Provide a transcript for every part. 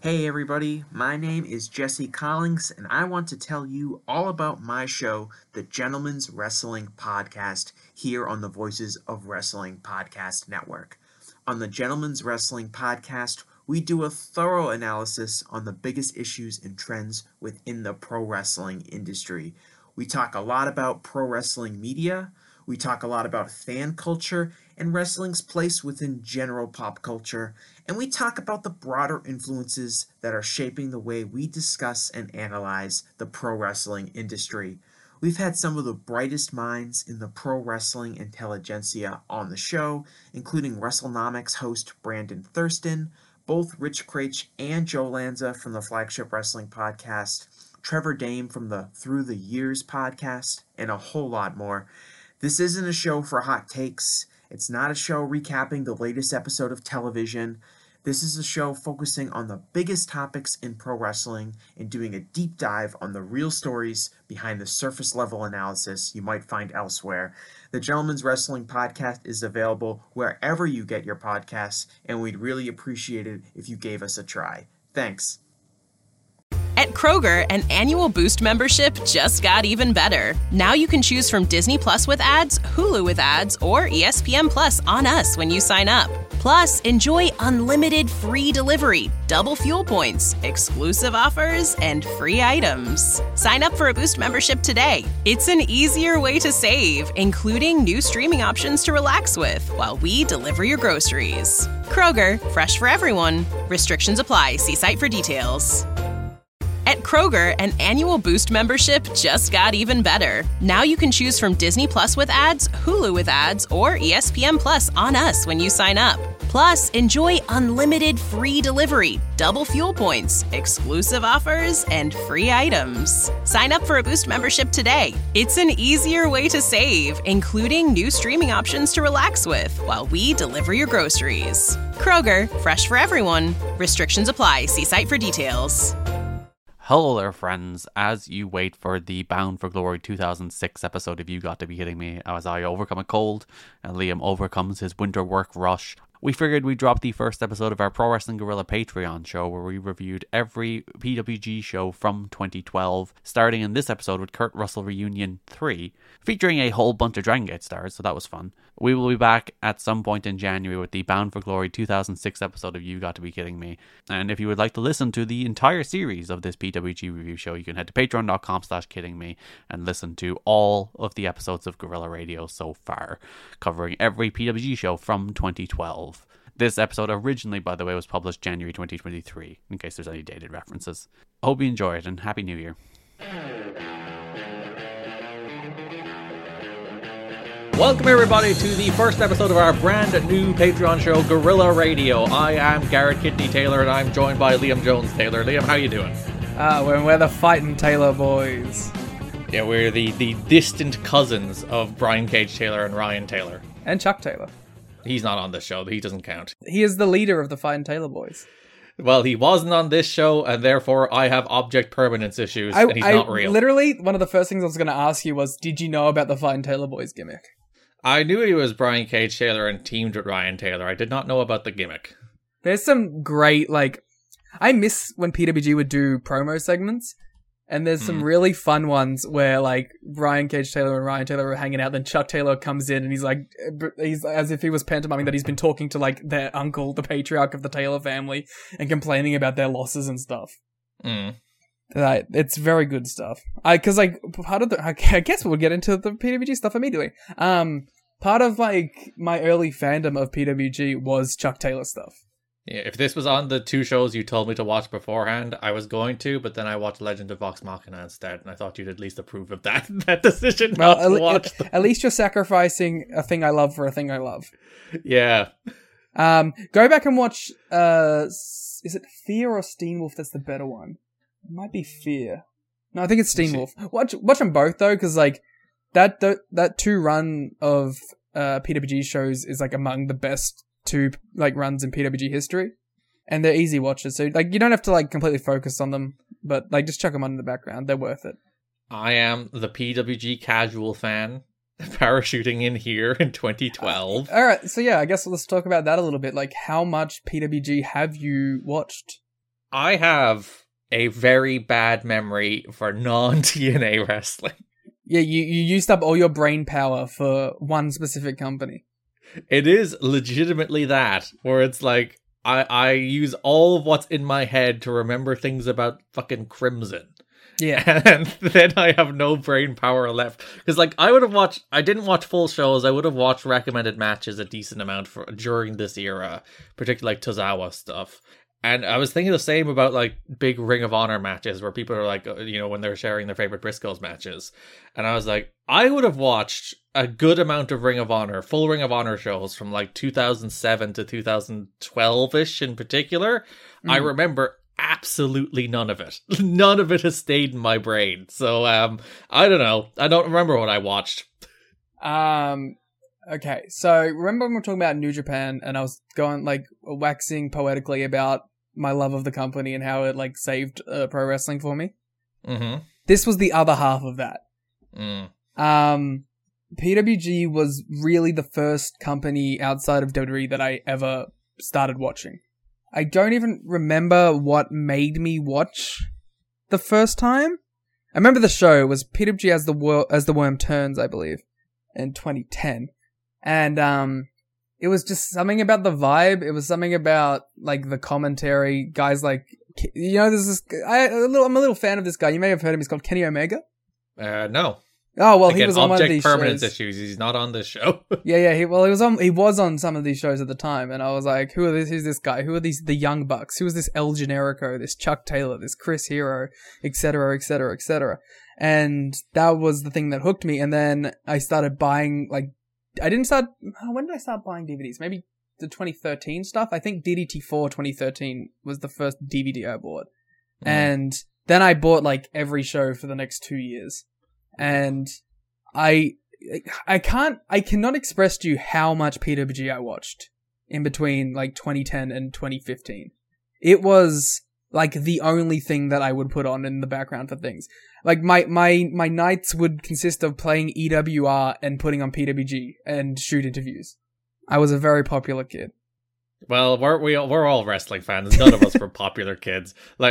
Hey everybody, my name is Jesse Collins, and I want to tell you all about my show, the Gentleman's Wrestling Podcast, here on the Voices of Wrestling Podcast Network. On the Gentleman's Wrestling Podcast, we do a thorough analysis on the biggest issues and trends within the pro wrestling industry. We talk a lot about pro wrestling media, we talk a lot about fan culture and wrestling's place within general pop culture, and we talk about the broader influences that are shaping the way we discuss and analyze the pro wrestling industry. We've had some of the brightest minds in the pro wrestling intelligentsia on the show, including WrestleNomics host Brandon Thurston, both Rich Craich and Joe Lanza from the Flagship Wrestling Podcast, Trevor Dame from the Through the Years podcast, and a whole lot more. This isn't a show for hot takes. It's not a show recapping the latest episode of television. This is a show focusing on the biggest topics in pro wrestling and doing a deep dive on the real stories behind the surface level analysis you might find elsewhere. The Gentleman's Wrestling Podcast is available wherever you get your podcasts, and we'd really appreciate it if you gave us a try. Thanks. At Kroger, an annual Boost membership just got even better. Now you can choose from Disney Plus with ads, Hulu with ads, or ESPN Plus on us when you sign up. Plus, enjoy unlimited free delivery, double fuel points, exclusive offers, and free items. Sign up for a Boost membership today. It's an easier way to save, including new streaming options to relax with while we deliver your groceries. Kroger, fresh for everyone. Restrictions apply. See site for details. At Kroger, an annual Boost membership just got even better. Now you can choose from Disney Plus with ads, Hulu with ads, or ESPN Plus on us when you sign up. Plus, enjoy unlimited free delivery, double fuel points, exclusive offers, and free items. Sign up for a Boost membership today. It's an easier way to save, including new streaming options to relax with while we deliver your groceries. Kroger, fresh for everyone. Restrictions apply. See site for details. Hello there, friends. As you wait for the Bound for Glory 2006 episode of You Got to Be Kidding Me, as I overcome a cold and Liam overcomes his winter work rush, we figured we'd drop the first episode of our Pro Wrestling Guerrilla Patreon show, where we reviewed every PWG show from 2012, starting in this episode with Kurt Russell Reunion 3, featuring a whole bunch of Dragon Gate stars, so that was fun. We will be back at some point in January with the Bound for Glory 2006 episode of You Got to Be Kidding Me. And if you would like to listen to the entire series of this PWG review show, you can head to patreon.com/kiddingme and listen to all of the episodes of Guerrilla Radio so far, covering every PWG show from 2012. This episode originally, by the way, was published January 2023, in case there's any dated references. Hope you enjoy it, and Happy New Year. Welcome everybody to the first episode of our brand new Patreon show, Guerrilla Radio. I am Garrett Kidney Taylor, and I'm joined by Liam Jones Taylor. Liam, how you doing? We're the Fighting Taylor boys. Yeah, we're the distant cousins of Brian Cage Taylor and Ryan Taylor. And Chuck Taylor. He's not on this show, he doesn't count. He is the leader of the Fighting Taylor boys. Well, he wasn't on this show, and therefore I have object permanence issues, and he's not real. Literally, one of the first things I was going to ask you was, did you know about the Fighting Taylor boys gimmick? I knew he was Brian Cage Taylor and teamed with Ryan Taylor. I did not know about the gimmick. There's some great, I miss when PWG would do promo segments, and there's some really fun ones where, Brian Cage Taylor and Ryan Taylor are hanging out, then Chuck Taylor comes in, and he's as if he was pantomiming that he's been talking to, their uncle, the patriarch of the Taylor family, and complaining about their losses and stuff. It's very good stuff. I guess we'll get into the PWG stuff immediately. Part of my early fandom of PWG was Chuck Taylor stuff. Yeah, if this was on the two shows you told me to watch beforehand, I was going to, but then I watched Legend of Vox Machina instead, and I thought you'd at least approve of that decision. Well, at least you're sacrificing a thing I love for a thing I love. Yeah. Go back and watch. Is it Fear or Steenwolf? That's the better one. It might be Fear. No, I think it's Steenwolf. Watch them both though, because that two run of PWG shows is among the best two runs in PWG history, and they're easy watches. So you don't have to completely focus on them, but just chuck them on in the background. They're worth it. I am the PWG casual fan, parachuting in here in 2012. All right, so yeah, I guess let's talk about that a little bit. How much PWG have you watched? I have a very bad memory for non-TNA wrestling. Yeah, you used up all your brain power for one specific company. It is legitimately that, where it's like, I use all of what's in my head to remember things about fucking Crimson. Yeah. And then I have no brain power left. Because, like, I didn't watch full shows, I would have watched recommended matches a decent amount during this era, particularly like Tozawa stuff. And I was thinking the same about, like, big Ring of Honor matches where people are like, when they're sharing their favorite Briscoes matches. And I was like, I would have watched a good amount of Ring of Honor, full Ring of Honor shows from, like, 2007 to 2012-ish in particular. I remember absolutely none of it. None of it has stayed in my brain. So, I don't know. I don't remember what I watched. Okay, so remember when we were talking about New Japan and I was going, like, waxing poetically about my love of the company and how it, like, saved pro wrestling for me? Mm-hmm. This was the other half of that. PWG was really the first company outside of WWE that I ever started watching. I don't even remember what made me watch the first time. I remember the show was PWG as the Worm Turns, I believe, in 2010. And, it was just something about the vibe. It was something about, like, the commentary. Guys like, there's this, I'm a little fan of this guy. You may have heard him. He's called Kenny Omega. No. Oh, well, Again, he was on one of these permanence shows. issues. He's not on this show. Yeah. He was on some of these shows at the time. And I was like, who's this guy? Who are the Young Bucks? Who is this El Generico? This Chuck Taylor? This Chris Hero? Etc., etc., etc. And that was the thing that hooked me. And then I started buying, like, when did I start buying DVDs? Maybe the 2013 stuff? I think DDT4 2013 was the first DVD I bought. And then I bought, like, every show for the next 2 years. And I cannot express to you how much PWG I watched in between, like, 2010 and 2015. It was, like, the only thing that I would put on in the background for things. Like, my nights would consist of playing EWR and putting on PWG and shoot interviews. I was a very popular kid. Well, we're all wrestling fans. None of us were popular kids.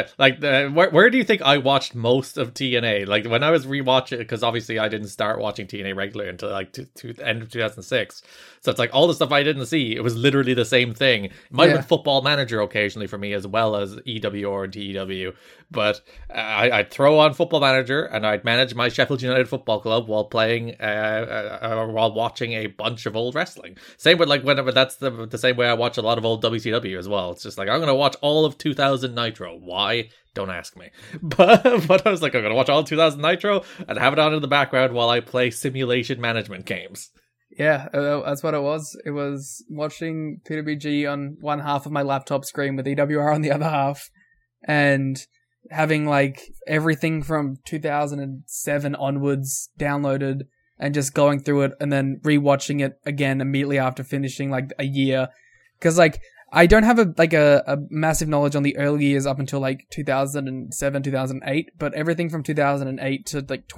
Where do you think I watched most of TNA? Like, when I was rewatching, because obviously I didn't start watching TNA regularly until like end of 2006. So it's like all the stuff I didn't see. It was literally the same thing. It might have been Football Manager occasionally for me, as well as EWR and TEW. But I'd throw on Football Manager and I'd manage my Sheffield United Football Club while playing, while watching a bunch of old wrestling. Same with, like, whenever that's the same way I watch a lot of old WCW as well. It's just like, I'm going to watch all of 2000 Nitro. Why? Don't ask me. But I was like, I'm going to watch all of 2000 Nitro and have it on in the background while I play simulation management games. Yeah, that's what it was. It was watching PWG on one half of my laptop screen with EWR on the other half, and having, like, everything from 2007 onwards downloaded and just going through it and then rewatching it again immediately after finishing, like, a year. Because, like, I don't have a massive knowledge on the early years up until, like, 2007, 2008, but everything from 2008 to, like,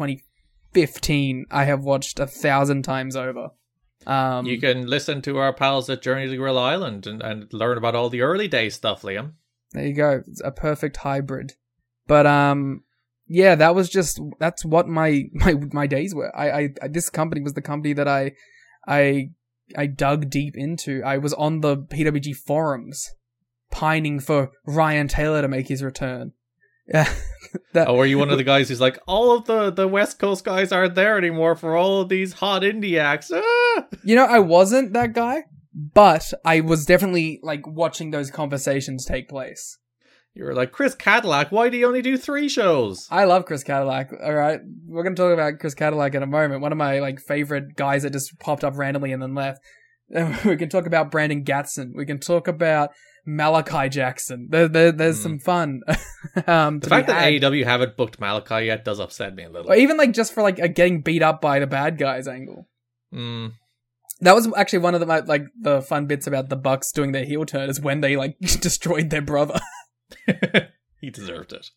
2015 I have watched 1,000 times over. You can listen to our pals at Journey to Gorilla Island and learn about all the early day stuff, Liam. There you go. It's a perfect hybrid. But, yeah, that's what my days were. This company was the company that I dug deep into. I was on the PWG forums, pining for Ryan Taylor to make his return. Yeah. Were you one of the guys who's like, all of the West Coast guys aren't there anymore for all of these hot indie acts? Ah! I wasn't that guy, but I was definitely, like, watching those conversations take place. You were like, Chris Cadillac, why do you only do 3 shows? I love Chris Cadillac, alright? We're gonna talk about Chris Cadillac in a moment. One of my, like, favorite guys that just popped up randomly and then left. We can talk about Brandon Gatson. We can talk about Malachi Jackson. There's some fun. The fact that AEW haven't booked Malachi yet does upset me a little. Or even, like, just for, like, a getting beat up by the bad guys angle. That was actually one of the fun bits about the Bucks doing their heel turn, is when they, like, destroyed their brother. He deserved it.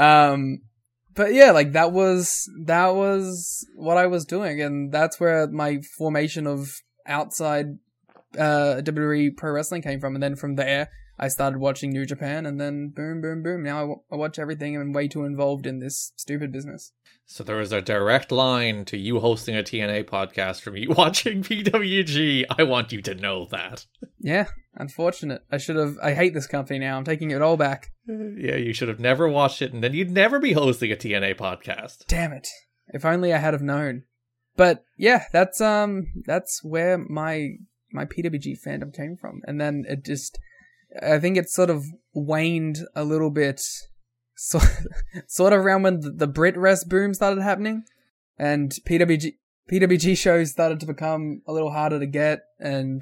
But yeah, like, that was what I was doing, and that's where my formation of outside WWE pro wrestling came from. And then from there, I started watching New Japan, and then boom, boom, boom. Now I watch everything and I'm way too involved in this stupid business. So there was a direct line to you hosting a TNA podcast from you watching PWG. I want you to know that. Yeah, unfortunate. I hate this company now. I'm taking it all back. Yeah, you should have never watched it, and then you'd never be hosting a TNA podcast. Damn it. If only I had have known. But yeah, that's where my PWG fandom came from. And then I think it sort of waned a little bit, sort of around when the Brit Rest boom started happening, and PWG shows started to become a little harder to get, and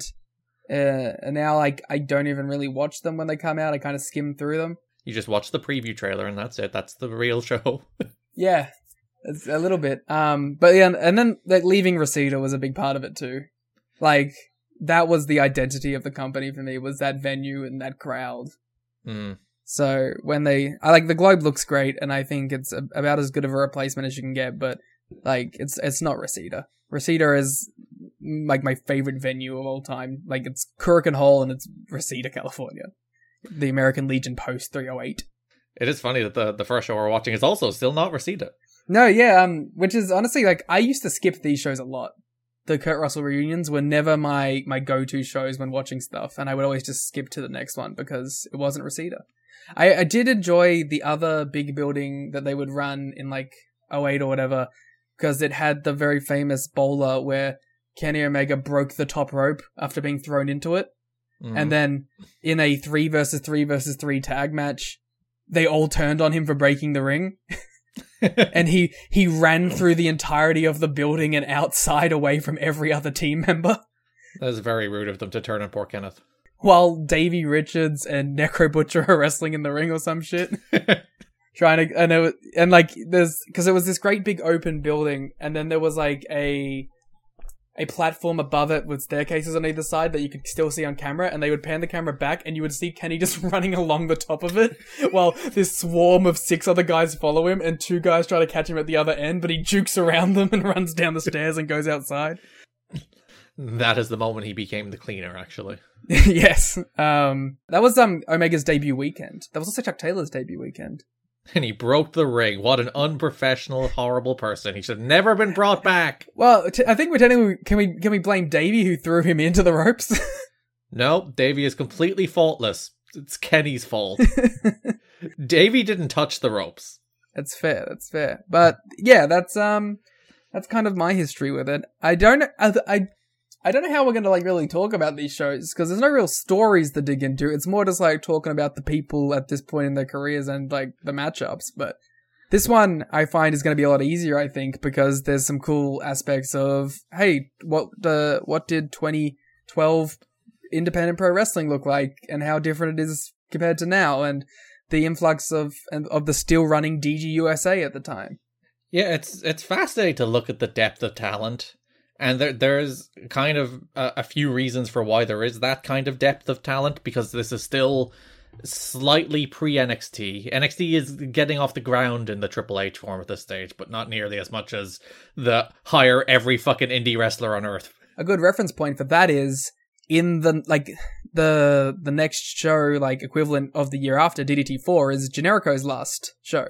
now like I don't even really watch them when they come out. I kind of skim through them. You just watch the preview trailer and that's it. That's the real show. Yeah, it's a little bit. But yeah, and then like leaving Reseda was a big part of it too. Like, that was the identity of the company for me, was that venue and that crowd. Mm. So when I like, the Globe looks great, and I think it's about as good of a replacement as you can get, but like, it's not Reseda. Reseda is like my favorite venue of all time. Like, it's Kurikan Hall and it's Reseda, California. The American Legion Post 308. It is funny that the first show we're watching is also still not Reseda. No, yeah, which is honestly, like, I used to skip these shows a lot. The Kurt Russell reunions were never my go-to shows when watching stuff, and I would always just skip to the next one because it wasn't Reseda. I did enjoy the other big building that they would run in like 08 or whatever, because it had the very famous bowler where Kenny Omega broke the top rope after being thrown into it. And then in a 3 versus 3 versus 3 tag match, they all turned on him for breaking the ring. And he ran through the entirety of the building and outside away from every other team member. That is very rude of them to turn on poor Kenneth. While Davey Richards and Necro Butcher are wrestling in the ring or some shit. Trying to, because it was this great big open building, and then there was like a platform above it with staircases on either side that you could still see on camera, and they would pan the camera back and you would see Kenny just running along the top of it while this swarm of 6 other guys follow him and 2 guys try to catch him at the other end, but he jukes around them and runs down the stairs and goes outside. That is the moment he became the cleaner, actually. Yes. That was Omega's debut weekend. That was also Chuck Taylor's debut weekend. And he broke the ring. What an unprofessional, horrible person. He should have never been brought back. Well, I think we're technically... Can we blame Davey, who threw him into the ropes? No, Davey is completely faultless. It's Kenny's fault. Davey didn't touch the ropes. That's fair. But yeah, that's kind of my history with it. I don't know how we're going to like really talk about these shows, because there's no real stories to dig into. It's more just like talking about the people at this point in their careers and like the matchups. But this one I find is going to be a lot easier, I think, because there's some cool aspects of, hey, what did 2012 independent pro wrestling look like, and how different it is compared to now, and the influx of the still running DGUSA at the time. Yeah, it's fascinating to look at the depth of talent. And there's kind of a few reasons for why there is that kind of depth of talent, because this is still slightly pre-NXT. NXT is getting off the ground in the Triple H form at this stage, but not nearly as much as the hire every fucking indie wrestler on earth. A good reference point for that is in the next show, like equivalent of the year after, DDT4 is Generico's last show.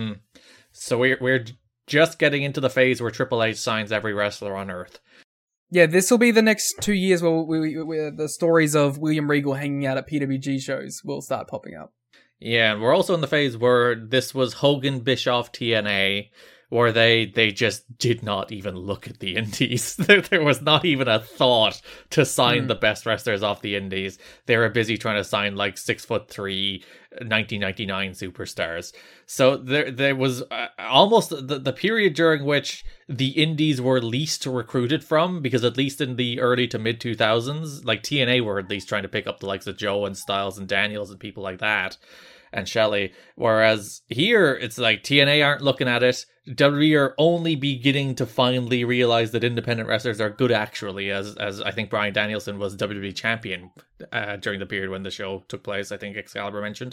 So we're just getting into the phase where Triple H signs every wrestler on earth. Yeah, this will be the next 2 years where the stories of William Regal hanging out at PWG shows will start popping up. Yeah, and we're also in the phase where this was Hogan Bischoff TNA, where they just did not even look at the indies. There was not even a thought to sign the best wrestlers off the indies. They were busy trying to sign like 6'3", 1999 superstars. So there was almost the period during which the indies were least recruited from, because at least in the early to mid 2000s, like TNA were at least trying to pick up the likes of Joe and Styles and Daniels and people like that, and Shelley. Whereas here, it's like TNA aren't looking at it, WWE are only beginning to finally realize that independent wrestlers are good, actually, as I think Bryan Danielson was WWE champion during the period when the show took place. I think Excalibur mentioned.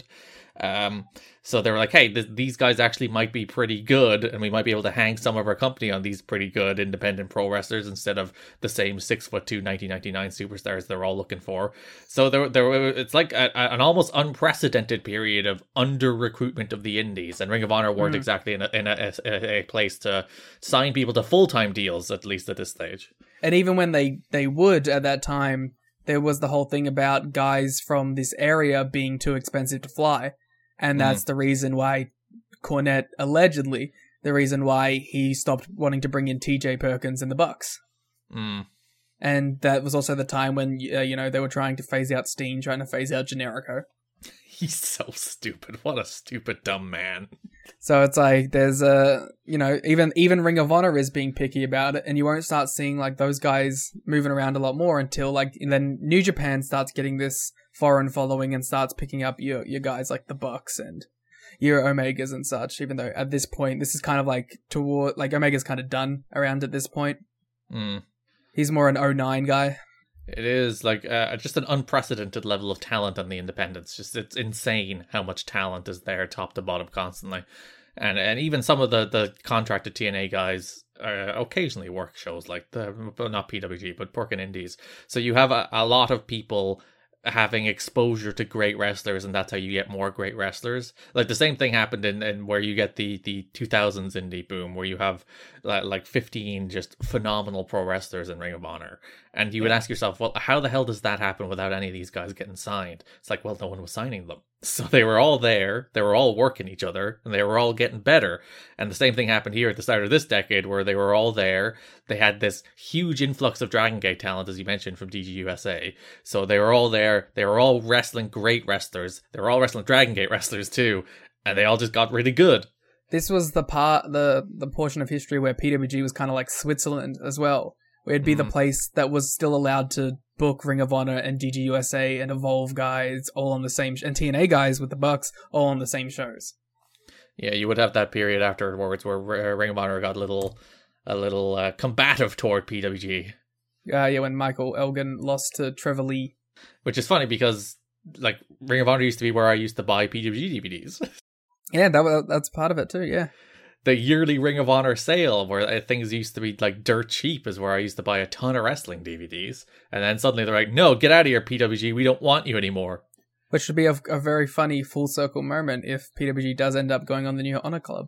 So they were like, hey, these guys actually might be pretty good, and we might be able to hang some of our company on these pretty good independent pro wrestlers instead of the same 6'2" 1999 superstars they're all looking for. So it's like an almost unprecedented period of under recruitment of the indies, and Ring of Honor weren't exactly in a place to sign people to full-time deals, at least at this stage. And even when they would at that time, there was the whole thing about guys from this area being too expensive to fly. And that's the reason why Cornette, allegedly, the reason why he stopped wanting to bring in TJ Perkins and the Bucks. And that was also the time when, they were trying to phase out Steen, trying to phase out Generico. He's so stupid. What a stupid, dumb man. So it's like, there's even Ring of Honor is being picky about it, and you won't start seeing like those guys moving around a lot more until and then New Japan starts getting this foreign following and starts picking up your guys like the Bucks and your Omegas and such, even though at this point, this is kind of like Omega's kind of done around at this point. He's more an 09 guy. It is like just an unprecedented level of talent on the independents. It's insane how much talent is there, top to bottom, constantly, and even some of the contracted TNA guys occasionally work shows like not PWG but Pork and Indies. So you have a lot of people having exposure to great wrestlers, and that's how you get more great wrestlers. Like the same thing happened in where you get the 2000s indie boom, where you have like 15 just phenomenal pro wrestlers in Ring of Honor, and you would ask yourself, well, how the hell does that happen without any of these guys getting signed? It's like, well, no one was signing them, so they were all there, they were all working each other, and they were all getting better. And the same thing happened here at the start of this decade, where they were all there. They had this huge influx of Dragon Gate talent, as you mentioned, from DGUSA. So they were all there. They were all wrestling great wrestlers. They were all wrestling Dragon Gate wrestlers too, and they all just got really good. This was the portion of history where PWG was kind of like Switzerland as well, where it'd be the place that was still allowed to book Ring of Honor and DGUSA and Evolve guys all on the same, and TNA guys with the Bucks all on the same shows. Yeah, you would have that period afterwards where Ring of Honor got a little combative toward PWG. When Michael Elgin lost to Trevor Lee. Which is funny because like Ring of Honor used to be where I used to buy PWG DVDs. Yeah, that's part of it too, yeah. The yearly Ring of Honor sale where things used to be like dirt cheap is where I used to buy a ton of wrestling DVDs. And then suddenly they're like, no, get out of here, PWG, we don't want you anymore. Which would be a very funny full circle moment if PWG does end up going on the New Honor Club.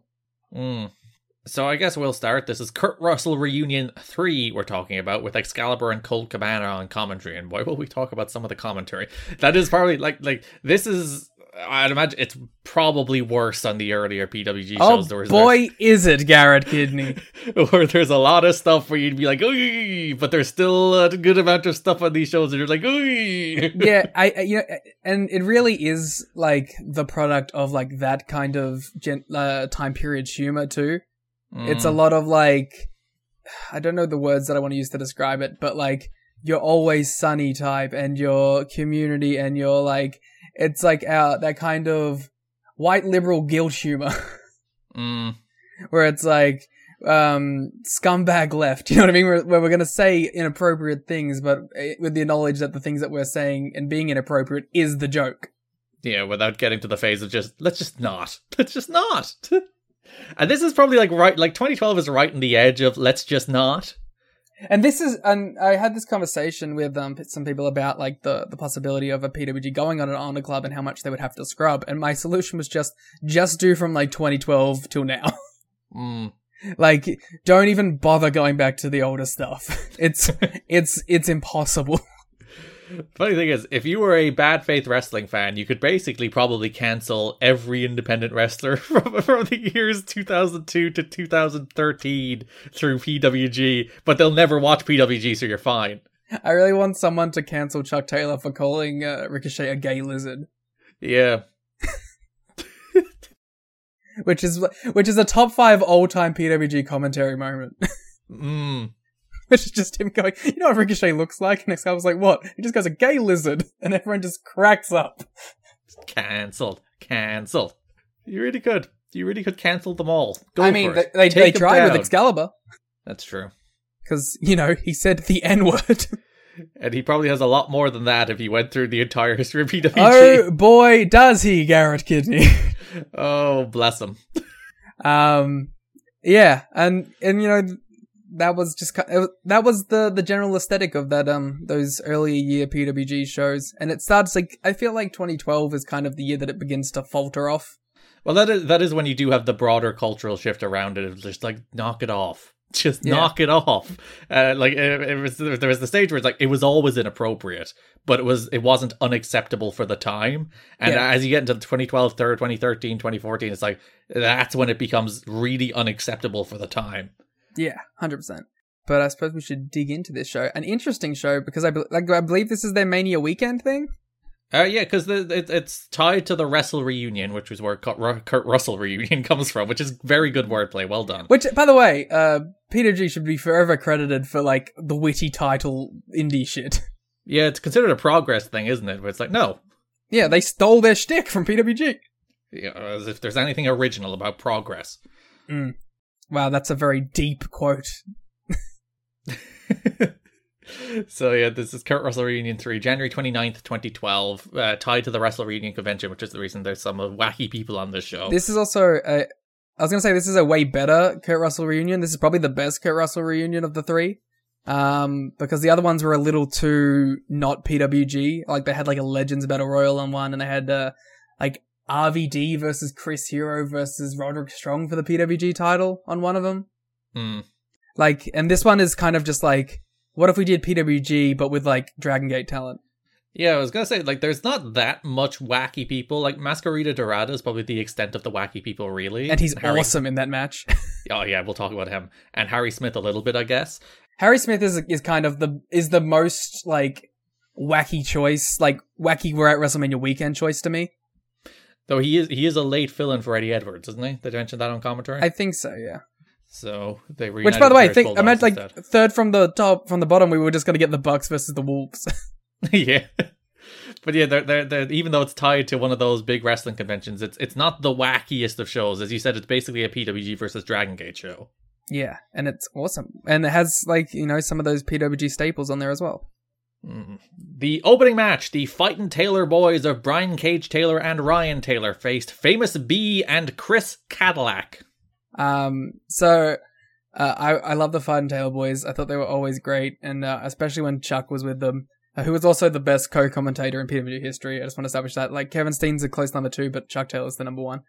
So I guess we'll start. This is Kurt Russell Reunion 3 we're talking about, with Excalibur and Colt Cabana on commentary. And boy, will we talk about some of the commentary. That is probably, like this is... I'd imagine it's probably worse on the earlier PWG shows. Is it, Garrett Kidney? Where there's a lot of stuff where you'd be like, ooh, but there's still a good amount of stuff on these shows and you're like, ooh. Yeah, and it really is like the product of like that kind of time period humor too. It's a lot of like, I don't know the words that I want to use to describe it, but like you're always sunny type and your community and your like, it's like that kind of white liberal guilt humor. Where it's like, scumbag left, you know what I mean? Where we're going to say inappropriate things, but with the knowledge that the things that we're saying and being inappropriate is the joke. Yeah, without getting to the phase of let's just not. And this is probably like 2012 is right in the edge of let's just not. And I had this conversation with some people about like the possibility of a PWG going on an Honor Club and how much they would have to scrub. And my solution was just do from like 2012 till now. Like, don't even bother going back to the older stuff. It's impossible. Funny thing is, if you were a bad faith wrestling fan, you could basically probably cancel every independent wrestler from the years 2002 to 2013 through PWG, but they'll never watch PWG, so you're fine. I really want someone to cancel Chuck Taylor for calling Ricochet a gay lizard. Yeah. Which is a top 5 all-time PWG commentary moment. Which is just him going, you know what Ricochet looks like? And next guy was like, what? He just goes, a gay lizard. And everyone just cracks up. Cancelled. You're really good. You really could cancel them all. Go I for mean, it. they Take 'em tried with down. Excalibur. That's true. Because, he said the N-word. And he probably has a lot more than that if he went through the entire history of PWG. Oh, boy, does he, Garrett Kidney. Oh, bless him. Yeah, and that was just that was the general aesthetic of that those early year PWG shows, and it starts I feel like 2012 is kind of the year that it begins to falter off. Well, that is when you do have the broader cultural shift around it. It's just knock it off. Just knock it off. There was the stage where it's it was always inappropriate, but it wasn't unacceptable for the time. And as you get into 2012, 2013, 2014, it's that's when it becomes really unacceptable for the time. Yeah, 100%. But I suppose we should dig into this show. An interesting show because I believe this is their Mania weekend thing. Yeah, because it's tied to the Wrestle Reunion, which is where Kurt Russell Reunion comes from, which is very good wordplay. Well done. Which, by the way, PWG should be forever credited for the witty title indie shit. Yeah, it's considered a progress thing, isn't it? But it's no. Yeah, they stole their shtick from PWG. Yeah, as if there's anything original about progress. Wow, that's a very deep quote. So yeah, this is Kurt Russell Reunion 3, January 29th, 2012, tied to the Wrestle Reunion convention, which is the reason there's some wacky people on this show. This is also I was going to say this is a way better Kurt Russell reunion. This is probably the best Kurt Russell reunion of the three. Because the other ones were a little too not PWG. They had a Legends Battle Royal on one, and they had RVD versus Chris Hero versus Roderick Strong for the PWG title on one of them. And this one is kind of just what if we did PWG but with Dragon Gate talent? Yeah, I was gonna say there's not that much wacky people. Masquerita Dorada is probably the extent of the wacky people, really. And he's awesome in that match. Oh yeah, we'll talk about him. And Harry Smith a little bit, I guess. Harry Smith is kind of the most wacky choice, wacky we're at WrestleMania weekend choice to me. Though he is a late fill-in for Eddie Edwards, isn't he? Did you mention that on commentary? I think so, yeah. So they reunited. Which, by the way, I meant instead. third from the top, from the bottom. We were just gonna get the Bucks versus the Wolves. Yeah, but yeah, they're even though it's tied to one of those big wrestling conventions, it's not the wackiest of shows. As you said, it's basically a PWG versus Dragon Gate show. Yeah, and it's awesome, and it has some of those PWG staples on there as well. The opening match, the Fightin' Taylor boys of Brian Cage Taylor and Ryan Taylor faced Famous B and Chris Cadillac. So I love the Fightin' Taylor boys. I thought they were always great, and especially when Chuck was with them, who was also the best co-commentator in PWG history. I just want to establish that. Kevin Steen's a close number 2, but Chuck Taylor's the number 1.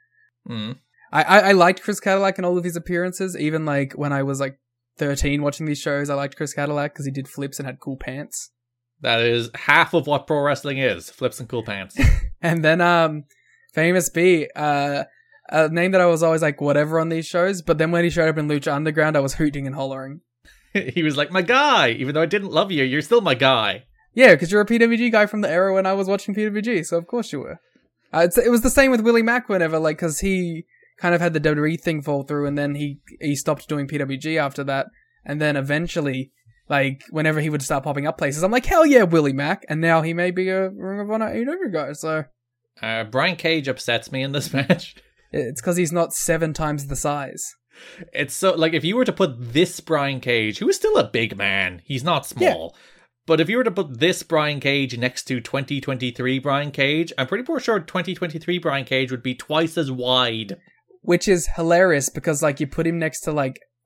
I liked Chris Cadillac in all of his appearances, even when I was 13 watching these shows. I liked Chris Cadillac because he did flips and had cool pants. That is half of what pro wrestling is: flips and cool pants. And then Famous B, a name that I was always whatever on these shows, but then when he showed up in Lucha Underground, I was hooting and hollering. He was my guy, even though I didn't love you, you're still my guy. Yeah, because you're a PWG guy from the era when I was watching PWG, so of course you were. It was the same with Willie Mack whenever, because he kind of had the WWE thing fall through, and then he stopped doing PWG after that, and then eventually, whenever he would start popping up places, I'm hell yeah, Willie Mack, and now he may be a Ring of Honor AEW guy, so... Brian Cage upsets me in this match. It's because he's not 7 times the size. It's so, if you were to put this Brian Cage, who is still a big man, he's not small, but if you were to put this Brian Cage next to 2023 Brian Cage, I'm pretty sure 2023 Brian Cage would be twice as wide. Which is hilarious, because, you put him next to,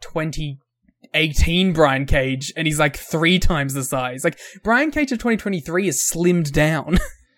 2018 Brian Cage, and he's, 3 times the size. Brian Cage of 2023 is slimmed down.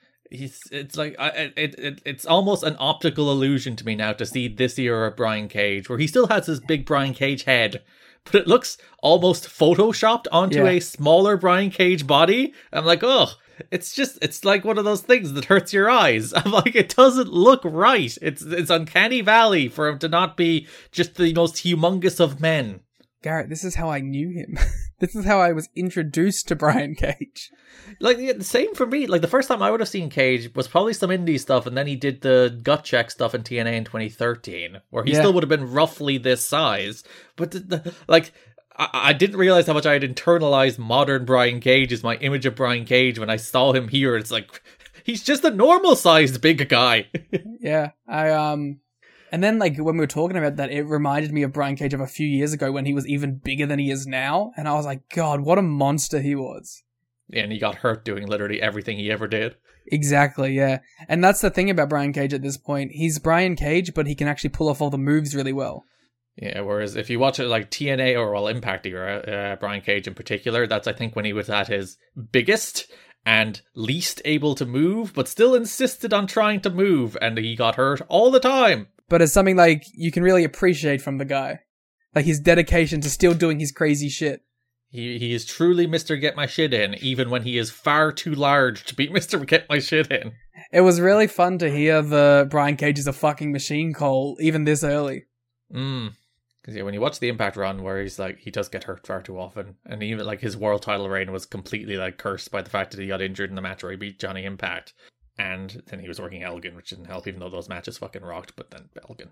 It's almost an optical illusion to me now to see this era of Brian Cage, where he still has his big Brian Cage head, but it looks almost photoshopped onto a smaller Brian Cage body. I'm it's like one of those things that hurts your eyes. I'm it doesn't look right. It's uncanny valley for him to not be just the most humongous of men. Garrett, this is how I knew him. This is how I was introduced to Brian Cage. The same for me. The first time I would have seen Cage was probably some indie stuff, and then he did the Gut Check stuff in TNA in 2013, where he still would have been roughly this size. But I didn't realize how much I had internalized modern Brian Cage as my image of Brian Cage when I saw him here. It's he's just a normal sized big guy. Yeah, And then, like, when we were talking about that, it reminded me of Brian Cage of a few years ago when he was even bigger than he is now. And I was like, God, what a monster he was. Yeah, and he got hurt doing literally everything he ever did. Exactly, yeah. And that's the thing about Brian Cage at this point. He's Brian Cage, but he can actually pull off all the moves really well. Yeah, whereas if you watch it like TNA or well, Impact era, Brian Cage in particular, that's I think when he was at his biggest and least able to move, but still insisted on trying to move, and he got hurt all the time. But it's something like you can really appreciate from the guy. Like his dedication to still doing his crazy shit. He is truly Mr. Get My Shit In, even when he is far too large to be Mr. Get My Shit In. It was really fun to hear the Brian Cage is a fucking machine call, even this early. Because when you watch the Impact run where he's like, he does get hurt far too often, and even like his world title reign was completely like cursed by the fact that he got injured in the match where he beat Johnny Impact. And then he was working Elgin, which didn't help, even though those matches fucking rocked, but then Elgin.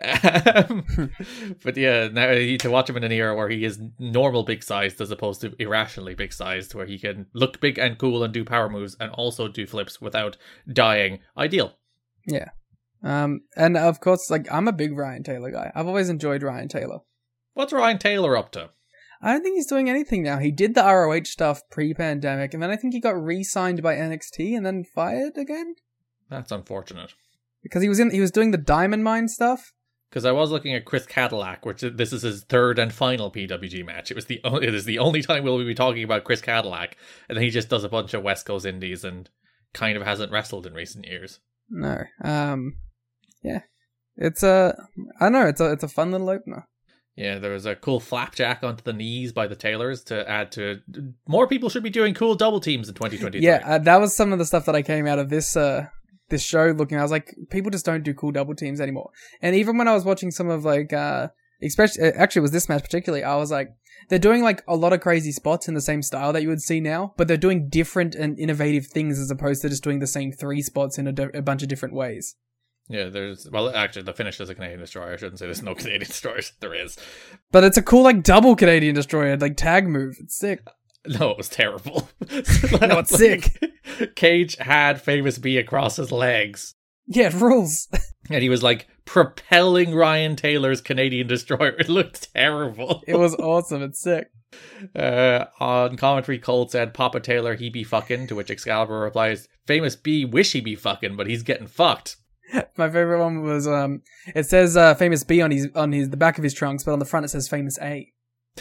But yeah, now to watch him in an era where he is normal big sized as opposed to irrationally big sized, where he can look big and cool and do power moves and also do flips without dying. Ideal. Yeah. And of course, like, I'm a big Ryan Taylor guy. I've always enjoyed Ryan Taylor. What's Ryan Taylor up to? I don't think he's doing anything now. He did the ROH stuff pre-pandemic, and then I think he got re-signed by NXT and then fired again. That's unfortunate. Because he was doing the Diamond Mine stuff. Because I was looking at Chris Cadillac, which this is his third and final PWG match. It is the only time we'll be talking about Chris Cadillac, and then he just does a bunch of West Coast indies and kind of hasn't wrestled in recent years. No. Yeah. It's a fun little opener. Yeah, there was a cool flapjack onto the knees by the Taylors to add to... More people should be doing cool double teams in 2023. Yeah, that was some of the stuff that I came out of this show looking. I was like, people just don't do cool double teams anymore. And even when I was watching some of like... especially, actually it was this match particularly, I was like, they're doing like a lot of crazy spots in the same style that you would see now, but they're doing different and innovative things as opposed to just doing the same 3 spots in a bunch of different ways. Yeah, actually, the finish is a Canadian Destroyer. I shouldn't say there's no Canadian Destroyers. There is. But it's a cool, like, double Canadian Destroyer, like, tag move. It's sick. No, it was terrible. No, it's sick. Cage had Famous B across his legs. Yeah, it rules. And he was, like, propelling Ryan Taylor's Canadian Destroyer. It looked terrible. It was awesome. It's sick. On commentary, Cole said, Papa Taylor, he be fucking, to which Excalibur replies, Famous B wish he be fucking, but he's getting fucked. My favorite one was it says Famous B on the back of his trunks, but on the front it says Famous A.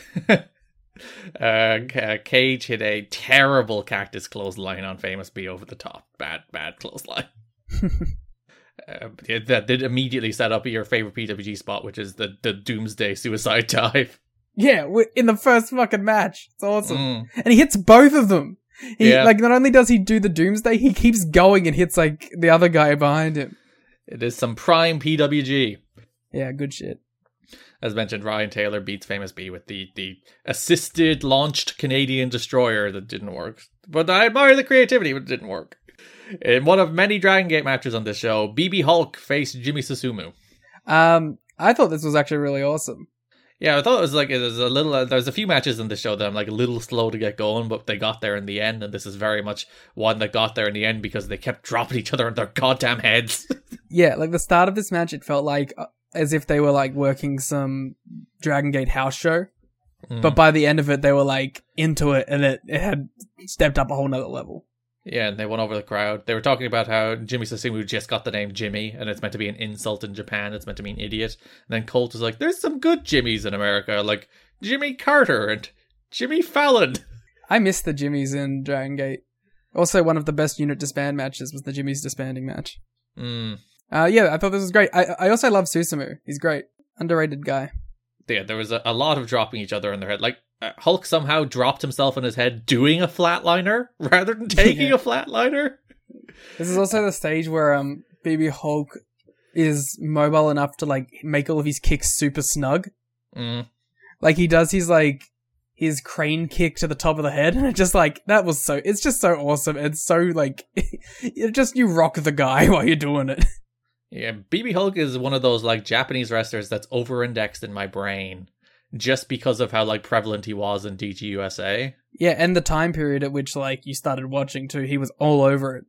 Cage hit a terrible cactus clothesline on Famous B over the top. Bad clothesline. That did immediately set up your favorite PWG spot, which is the Doomsday Suicide Dive. Yeah, in the first fucking match. It's awesome. And he hits both of them. Like, not only does he do the Doomsday, he keeps going and hits like the other guy behind him. It is some prime PWG. Yeah, good shit. As mentioned, Ryan Taylor beats Famous B with the assisted launched Canadian Destroyer that didn't work. But I admire the creativity, but it didn't work. In one of many Dragon Gate matches on this show, BB Hulk faced Jimmy Susumu. I thought this was actually really awesome. Yeah, I thought it was like, there's a few matches in the show that I'm like a little slow to get going, but they got there in the end, and this is very much one that got there in the end because they kept dropping each other on their goddamn heads. Yeah, like the start of this match, it felt like as if they were like working some Dragon Gate house show, but by the end of it, they were like into it, and it had stepped up a whole nother level. Yeah, and they won over the crowd. They were talking about how Jimmy Susumu just got the name Jimmy, and it's meant to be an insult in Japan. It's meant to mean idiot. And then Colt was like, there's some good Jimmys in America, like Jimmy Carter and Jimmy Fallon. I miss the Jimmys in Dragon Gate. Also, one of the best unit disband matches was the Jimmy's disbanding match. Yeah, I thought this was great. I also love Susumu. He's great. Underrated guy. Yeah, there was a lot of dropping each other in their head. Like, Hulk somehow dropped himself on his head doing a flatliner rather than taking a flatliner. This is also the stage where BB Hulk is mobile enough to like make all of his kicks super snug. Like he does his crane kick to the top of the head, and it's just like it's just so awesome. It's so like you rock the guy while you're doing it. Yeah, BB Hulk is one of those like Japanese wrestlers that's over-indexed in my brain. Just because of how like prevalent he was in DGUSA. Yeah, and the time period at which like you started watching too, he was all over it.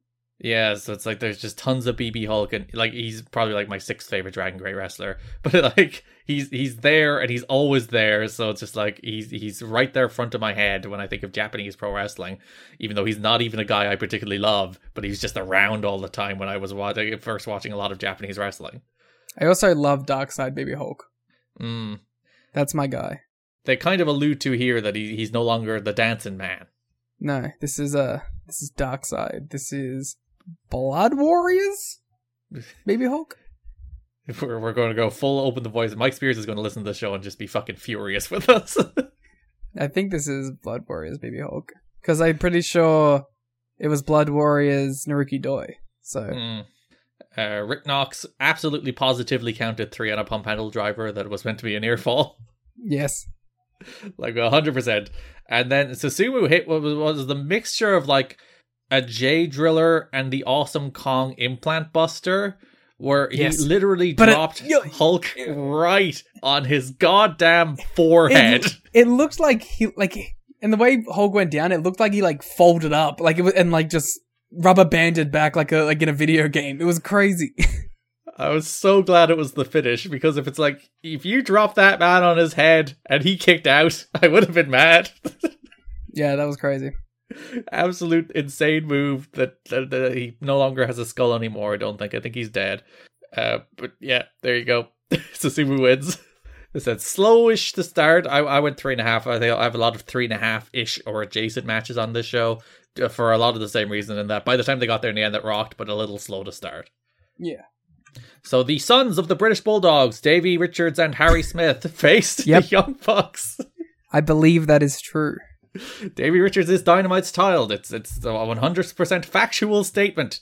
Yeah, so it's like there's just tons of BB Hulk, and like he's probably like my 6th favorite Dragon Grey wrestler. But like he's there and he's always there, so it's just like he's right there front of my head when I think of Japanese pro wrestling, even though he's not even a guy I particularly love, but he's just around all the time when I was first watching a lot of Japanese wrestling. I also love Darkseid BB Hulk. That's my guy. They kind of allude to here that he's no longer the dancing man. No, this is Darkseid. This is Blood Warriors BB Hulk. We're going to go full open the voice. Mike Spears is going to listen to the show and just be fucking furious with us. I think this is Blood Warriors BB Hulk, because I'm pretty sure it was Blood Warriors Naruki Doi. So Rick Knox absolutely positively counted 3 on a pump handle driver that was meant to be an ear fall. Yes. Like 100%. And then Susumu hit what was the mixture of like a J Driller and the Awesome Kong Implant Buster, where he literally dropped Hulk right on his goddamn forehead. It looked like in the way Hulk went down, it looked like he like folded up, like it was, and like just rubber banded back like in a video game. It was crazy. I was so glad it was the finish, because if you dropped that man on his head and he kicked out, I would have been mad. Yeah, that was crazy. Absolute insane move that he no longer has a skull anymore. I think he's dead. But yeah, there you go. Susumu wins. It said slowish to start. I went 3.5. I think I have a lot of 3.5-ish or adjacent matches on this show for a lot of the same reason, in that by the time they got there in the end, it rocked, but a little slow to start. Yeah. So the sons of the British Bulldogs, Davey Richards and Harry Smith, faced the Young Bucks. I believe that is true. Davey Richards is Dynamite's child. It's a 100% factual statement.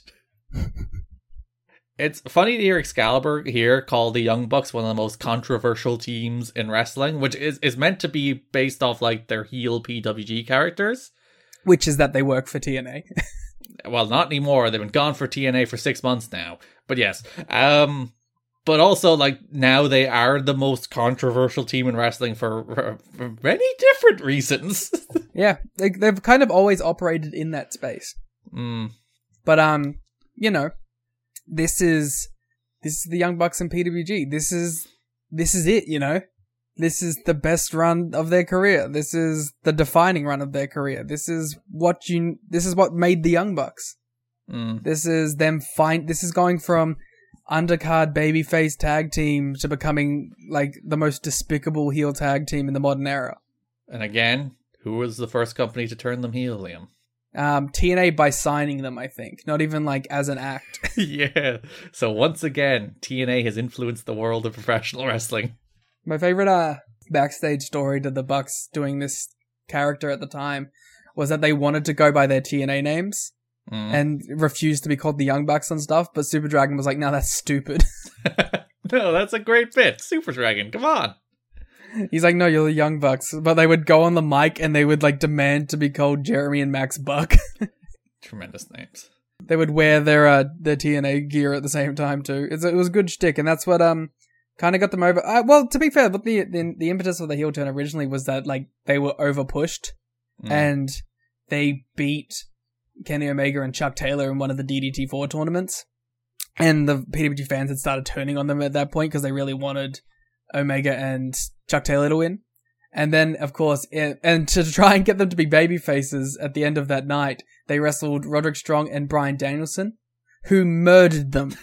It's funny to hear Excalibur here call the Young Bucks one of the most controversial teams in wrestling, which is meant to be based off like their heel PWG characters. Which is that they work for TNA. Well, not anymore. They've been gone for TNA for 6 months now. But yes. But also, like, now they are the most controversial team in wrestling for many different reasons. Yeah, they've kind of always operated in that space. But, you know, this is the Young Bucks and PWG. This is it, you know? This is the best run of their career. This is the defining run of their career. This is what made the Young Bucks. This is this is going from undercard babyface tag team to becoming like the most despicable heel tag team in the modern era. And again, who was the first company to turn them heel, Liam? TNA by signing them, I think. Not even like as an act. Yeah. So once again, TNA has influenced the world of professional wrestling. My favorite backstage story to the Bucks doing this character at the time was that they wanted to go by their TNA names and refused to be called the Young Bucks and stuff, but Super Dragon was like, no, that's stupid. No, that's a great bit. Super Dragon, come on. He's like, no, you're the Young Bucks. But they would go on the mic and they would like demand to be called Jeremy and Max Buck. Tremendous names. They would wear their TNA gear at the same time too. It was good shtick, and that's what kind of got them over. Well, to be fair, but the impetus of the heel turn originally was that like they were over pushed, and they beat Kenny Omega and Chuck Taylor in one of the DDT4 tournaments, and the PWG fans had started turning on them at that point because they really wanted Omega and Chuck Taylor to win. And then, of course, and to try and get them to be baby faces at the end of that night, they wrestled Roderick Strong and Bryan Danielson, who murdered them,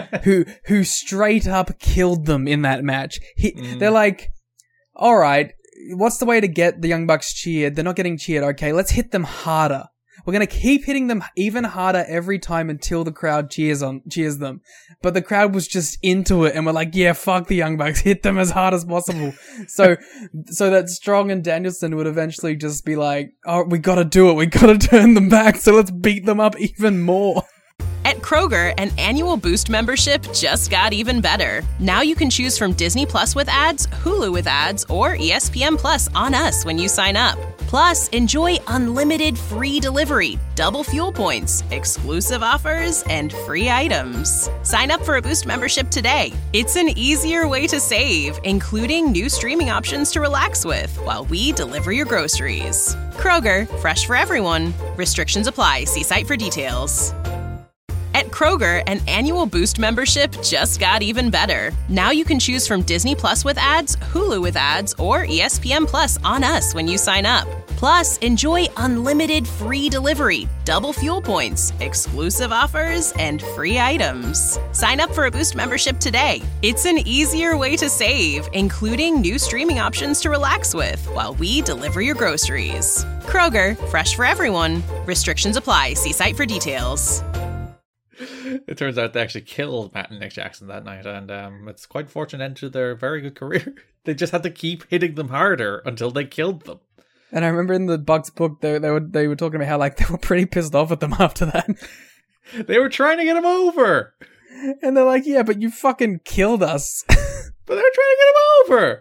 who straight up killed them in that match. They're like, all right, what's the way to get the Young Bucks cheered? They're not getting cheered. Okay, let's hit them harder. We're going to keep hitting them even harder every time until the crowd cheers them. But the crowd was just into it, and we're like, yeah, fuck the Young Bucks. Hit them as hard as possible. so that Strong and Danielson would eventually just be like, oh, we got to do it. We got to turn them back. So let's beat them up even more. At Kroger, an annual Boost membership just got even better. Now you can choose from Disney Plus with ads, Hulu with ads, or ESPN Plus on us when you sign up. Plus, enjoy unlimited free delivery, double fuel points, exclusive offers, and free items. Sign up for a Boost membership today. It's an easier way to save, including new streaming options to relax with while we deliver your groceries. Kroger, fresh for everyone. Restrictions apply. See site for details. Kroger, an annual Boost membership just got even better. Now you can choose from Disney Plus with ads, Hulu with ads, or ESPN Plus on us when you sign up. Plus, enjoy unlimited free delivery, double fuel points, exclusive offers, and free items. Sign up for a Boost membership today. It's an easier way to save, including new streaming options to relax with while we deliver your groceries. Kroger, fresh for everyone. Restrictions apply. See site for details. It turns out they actually killed Matt and Nick Jackson that night, and it's quite fortunate end to their very good career. They just had to keep hitting them harder until they killed them. And I remember in the Bucks book, they were talking about how like they were pretty pissed off at them after that. They were trying to get him over. And they're like, yeah, but you fucking killed us. But they're trying to get him over.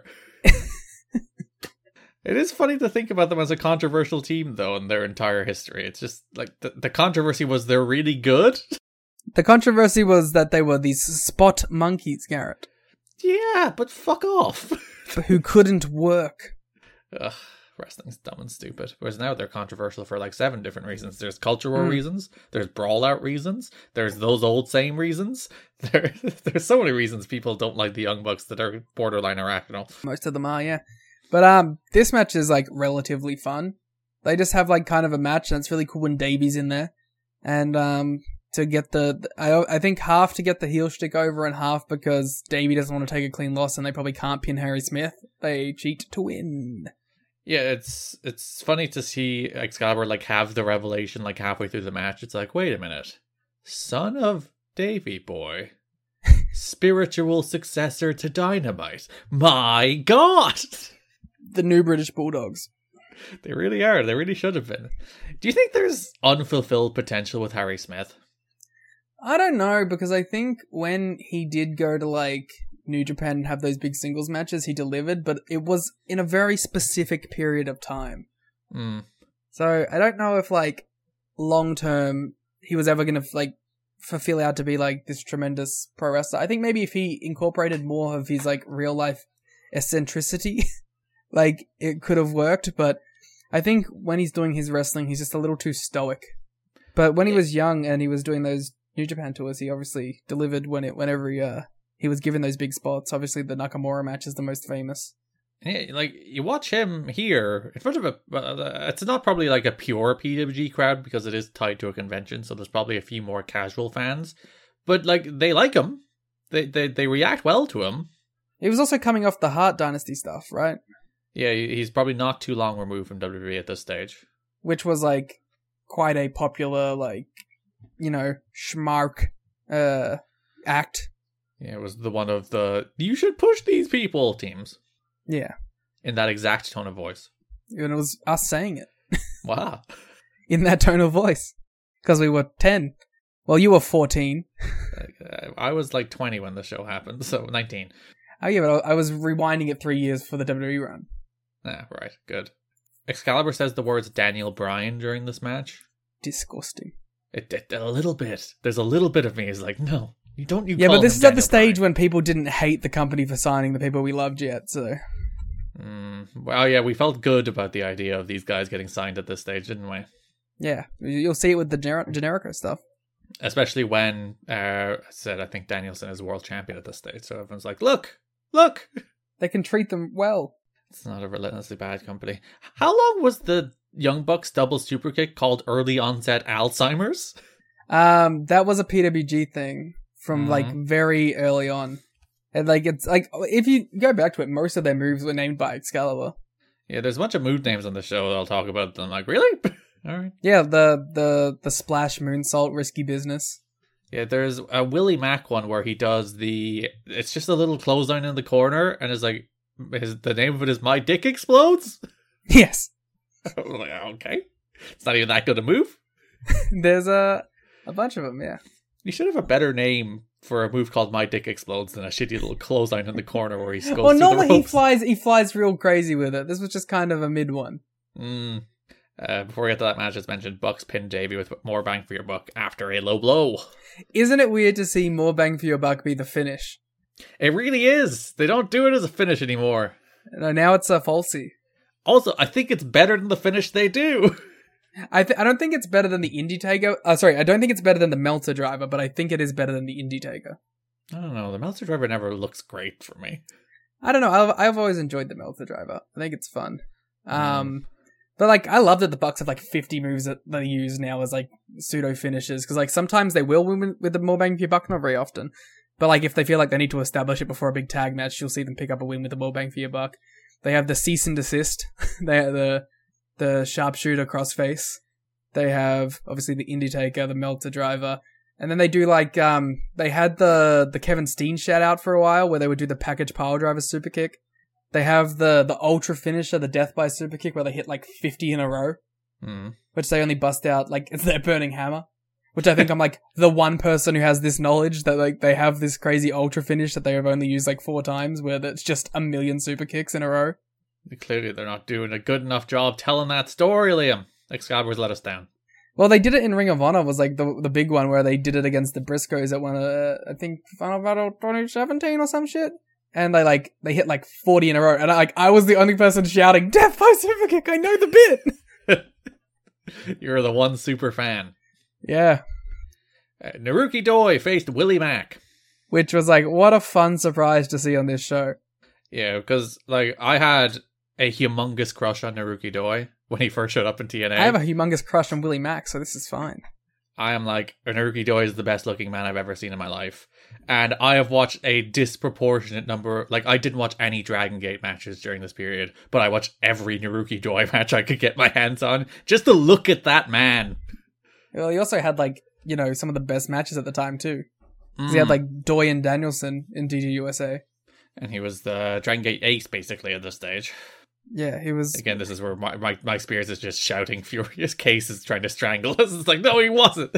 It is funny to think about them as a controversial team, though, in their entire history. It's just like the controversy was they're really good. The controversy was that they were these spot monkeys, Garrett. Yeah, but fuck off. Who couldn't work. Ugh, wrestling's dumb and stupid. Whereas now they're controversial for like 7 different reasons. There's cultural reasons. There's brawl out reasons. There's those old same reasons. There's so many reasons people don't like the Young Bucks that are borderline irrational. Most of them are, yeah. But this match is like relatively fun. They just have like kind of a match, and it's really cool when Davy's in there. And to get I think half to get the heel shtick over, and half because Davey doesn't want to take a clean loss, and they probably can't pin Harry Smith. They cheat to win. Yeah, it's funny to see Excalibur like have the revelation like halfway through the match. It's like, wait a minute, son of Davey Boy, spiritual successor to Dynamite. My God. The new British Bulldogs. They really are. They really should have been. Do you think there's unfulfilled potential with Harry Smith? I don't know, because I think when he did go to like New Japan and have those big singles matches, he delivered, but it was in a very specific period of time. So I don't know if like long term he was ever going to like fulfill out to be like this tremendous pro wrestler. I think maybe if he incorporated more of his like real life eccentricity, like it could have worked, but I think when he's doing his wrestling, he's just a little too stoic. But when he was young and he was doing those New Japan tours, he obviously delivered whenever he was given those big spots. Obviously, the Nakamura match is the most famous. Yeah, like you watch him here in front of it's not probably like a pure PWG crowd because it is tied to a convention, so there's probably a few more casual fans. But like they like him, they react well to him. He was also coming off the Hart Dynasty stuff, right? Yeah, he's probably not too long removed from WWE at this stage. Which was, like, quite a popular, like, you know, schmark act. Yeah, it was the one of the, you should push these people teams. Yeah. In that exact tone of voice. And it was us saying it. Wow. In that tone of voice. Because we were 10. Well, you were 14. I was, like, 20 when the show happened, so 19. Oh, yeah, but I was rewinding it 3 years for the WWE run. Ah, right. Good. Excalibur says the words Daniel Bryan during this match. Disgusting. A little bit. There's a little bit of me is like, no, you don't. Yeah, but this is at the stage when people didn't hate the company for signing the people we loved yet, so. Well, yeah, we felt good about the idea of these guys getting signed at this stage, didn't we? Yeah, you'll see it with the Generico stuff. Especially when, I think Danielson is world champion at this stage, so everyone's like, look! They can treat them well. It's not a relentlessly bad company. How long was the Young Bucks double super kick called early onset Alzheimer's? That was a PWG thing from like very early on. And like it's like if you go back to it, most of their moves were named by Excalibur. Yeah, there's a bunch of mood names on the show that I'll talk about them. Like, really? Alright. Yeah, the splash moonsault, risky business. Yeah, there's a Willie Mack one where he does it's just a little clothesline in the corner and it's like the name of it is My Dick Explodes? Yes. I'm like, okay. It's not even that good a move. There's a bunch of them, yeah. You should have a better name for a move called My Dick Explodes than a shitty little clothesline in the corner where he goes well, through normally the ropes. he flies real crazy with it. This was just kind of a mid one. Before we get to that match, as mentioned, Bucks pinned Davey with more bang for your buck after a low blow. Isn't it weird to see more bang for your buck be the finish? It really is. They don't do it as a finish anymore. No, now it's a falsie. Also, I think it's better than the finish they do. I don't think it's better than the Indie Taker. Sorry, I don't think it's better than the Meltzer Driver, but I think it is better than the Indie Taker. I don't know. The Meltzer Driver never looks great for me. I don't know. I've always enjoyed the Meltzer Driver. I think it's fun. But like, I love that the Bucks have like 50 moves that they use now as like pseudo finishes, because like sometimes they will win with the more bang for your buck, not very often. But like if they feel like they need to establish it before a big tag match, you'll see them pick up a win with the more bang for your buck. They have the cease and desist. They have the sharpshooter crossface. They have obviously the Indie Taker, the Meltzer Driver, and then they do like they had the Kevin Steen shout out for a while where they would do the package pile driver super kick. They have the ultra finisher, the death by super kick, where they hit like 50 in a row, which they only bust out like it's their burning hammer. Which I think I'm like the one person who has this knowledge that like they have this crazy ultra finish that they have only used like 4 times, where it's just a million super kicks in a row. Clearly, they're not doing a good enough job telling that story, Liam. Excalibur's let us down. Well, they did it in Ring of Honor, was like the big one where they did it against the Briscoes at one of I think Final Battle 2017 or some shit. And they hit like 40 in a row, and I was the only person shouting "Death by super kick." I know the bit. You're the one super fan. Yeah. Naruki Doi faced Willie Mack, which was like what a fun surprise to see on this show. Yeah, because like I had a humongous crush on Naruki Doi when he first showed up in TNA. I have a humongous crush on Willie Mack, so this is fine. I am like, Naruki Doi is the best looking man I've ever seen in my life. And I have watched a disproportionate number, like I didn't watch any Dragon Gate matches during this period, but I watched every Naruki Doi match I could get my hands on, just to look at that man. Well, he also had like, you know, some of the best matches at the time too. He had like Doi and Danielson in DGUSA. And he was the Dragon Gate ace basically at this stage. Yeah, he was... Again, this is where Mike Spears is just shouting furious cases trying to strangle us. It's like, no, he wasn't.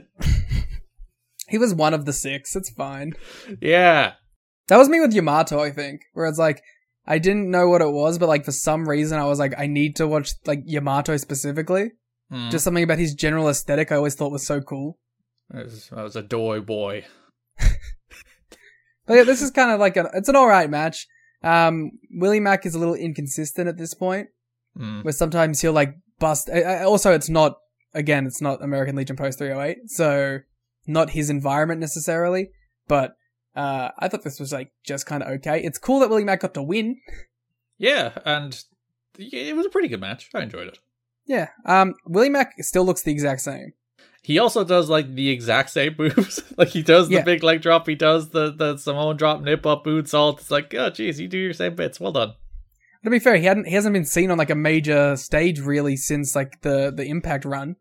He was one of the 6. It's fine. Yeah. That was me with Yamato, I think. Where it's like, I didn't know what it was, but like for some reason I was like, I need to watch like Yamato specifically. Just something about his general aesthetic I always thought was so cool. I was a Doi boy. But yeah, this is kind of like it's an alright match. Willie Mack is a little inconsistent at this point, where sometimes he'll like bust. Also, it's not American Legion Post 308, so not his environment necessarily. But I thought this was like just kind of okay. It's cool that Willie Mack got to win. Yeah, and it was a pretty good match. I enjoyed it. Yeah, Willie Mack still looks the exact same. He also does like the exact same moves. Like he does the big leg drop, he does the Samoan drop, nip up, boot salt. It's like, oh geez, you do your same bits. Well done. To be fair, he hasn't been seen on like a major stage really since like the Impact run.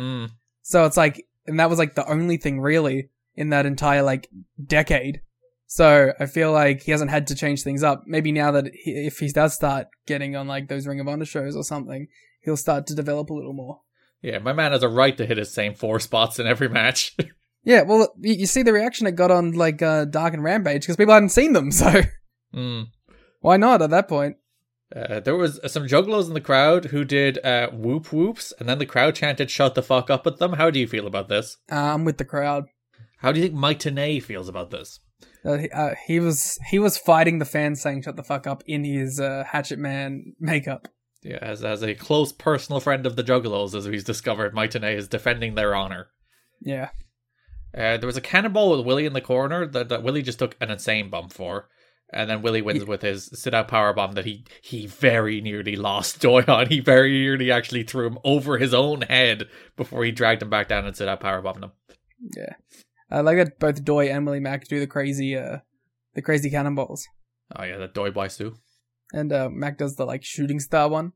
So it's like, and that was like the only thing really in that entire like decade. So I feel like he hasn't had to change things up. Maybe now that if he does start getting on like those Ring of Honor shows or something, he'll start to develop a little more. Yeah, my man has a right to hit his same 4 spots in every match. Yeah, well, you see the reaction it got on like Dark and Rampage because people hadn't seen them, so why not at that point? There was some juggalos in the crowd who did whoop whoops, and then the crowd chanted "shut the fuck up" at them. How do you feel about this? I'm with the crowd. How do you think Mike Tenay feels about this? He was fighting the fans saying "shut the fuck up" in his Hatchet Man makeup. Yeah, as a close personal friend of the Juggalos, as he's discovered, Mike Tenay is defending their honor. Yeah. There was a cannonball with Willie in the corner that Willie just took an insane bump for. And then Willie wins with his sit-out powerbomb that he very nearly lost Doi on. He very nearly actually threw him over his own head before he dragged him back down and sit-out powerbombed him. Yeah. I like that both Doi and Willie Mack do the crazy cannonballs. Oh yeah, the Doi Baisu. And Mac does the like shooting star one,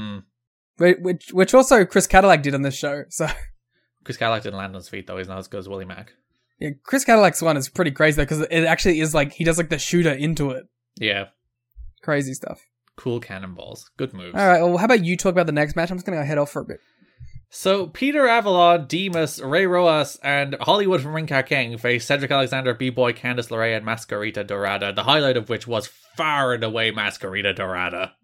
which also Chris Cadillac did on this show. So Chris Cadillac didn't land on his feet though. He's not as good as Willie Mack. Yeah, Chris Cadillac's one is pretty crazy though because it actually is like he does like the shooter into it. Yeah, crazy stuff. Cool cannonballs, good moves. All right, well, how about you talk about the next match? I'm just gonna go head off for a bit. So, Peter Avalon, Demas, Ray Rojas, and Hollywood from Ring Ka King face Cedric Alexander, B-Boy, Candice LeRae, and Mascarita Dorada. The highlight of which was far and away Mascarita Dorada.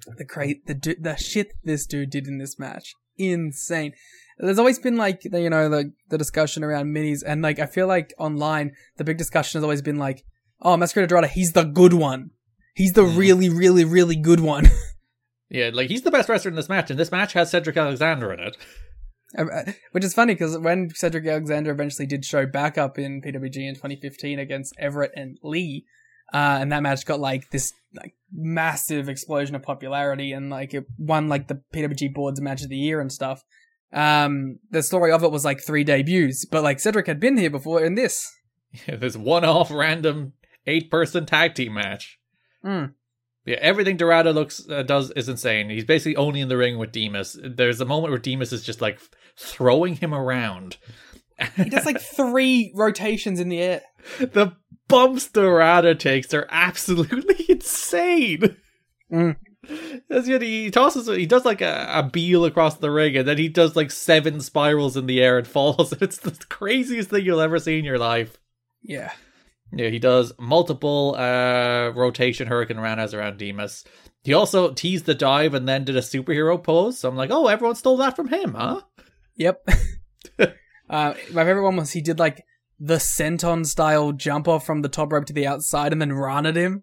The shit this dude did in this match. Insane. There's always been like, the discussion around minis, and like, I feel like online, the big discussion has always been like, oh, Mascarita Dorada, he's the good one. He's the really, really, really good one. Yeah, like, he's the best wrestler in this match, and this match has Cedric Alexander in it. Which is funny because when Cedric Alexander eventually did show back up in PWG in 2015 against Everett and Lee, and that match got like this like massive explosion of popularity and like it won like the PWG boards match of the year and stuff. The story of it was like 3 debuts, but like Cedric had been here before in this. Yeah, this one-off random 8-person tag team match. Yeah, everything Dorado does is insane. He's basically only in the ring with Demas. There's a moment where Demas is just like throwing him around. He does like 3 rotations in the air. The bumps Dorado takes are absolutely insane. He does like a beel across the ring, and then he does like 7 spirals in the air and falls. It's the craziest thing you'll ever see in your life. Yeah. Yeah, he does multiple rotation Hurricane Ranas around Demas. He also teased the dive and then did a superhero pose. So I'm like, oh, everyone stole that from him, huh? Yep. My favorite one was he did like the senton style jump off from the top rope to the outside and then run at him.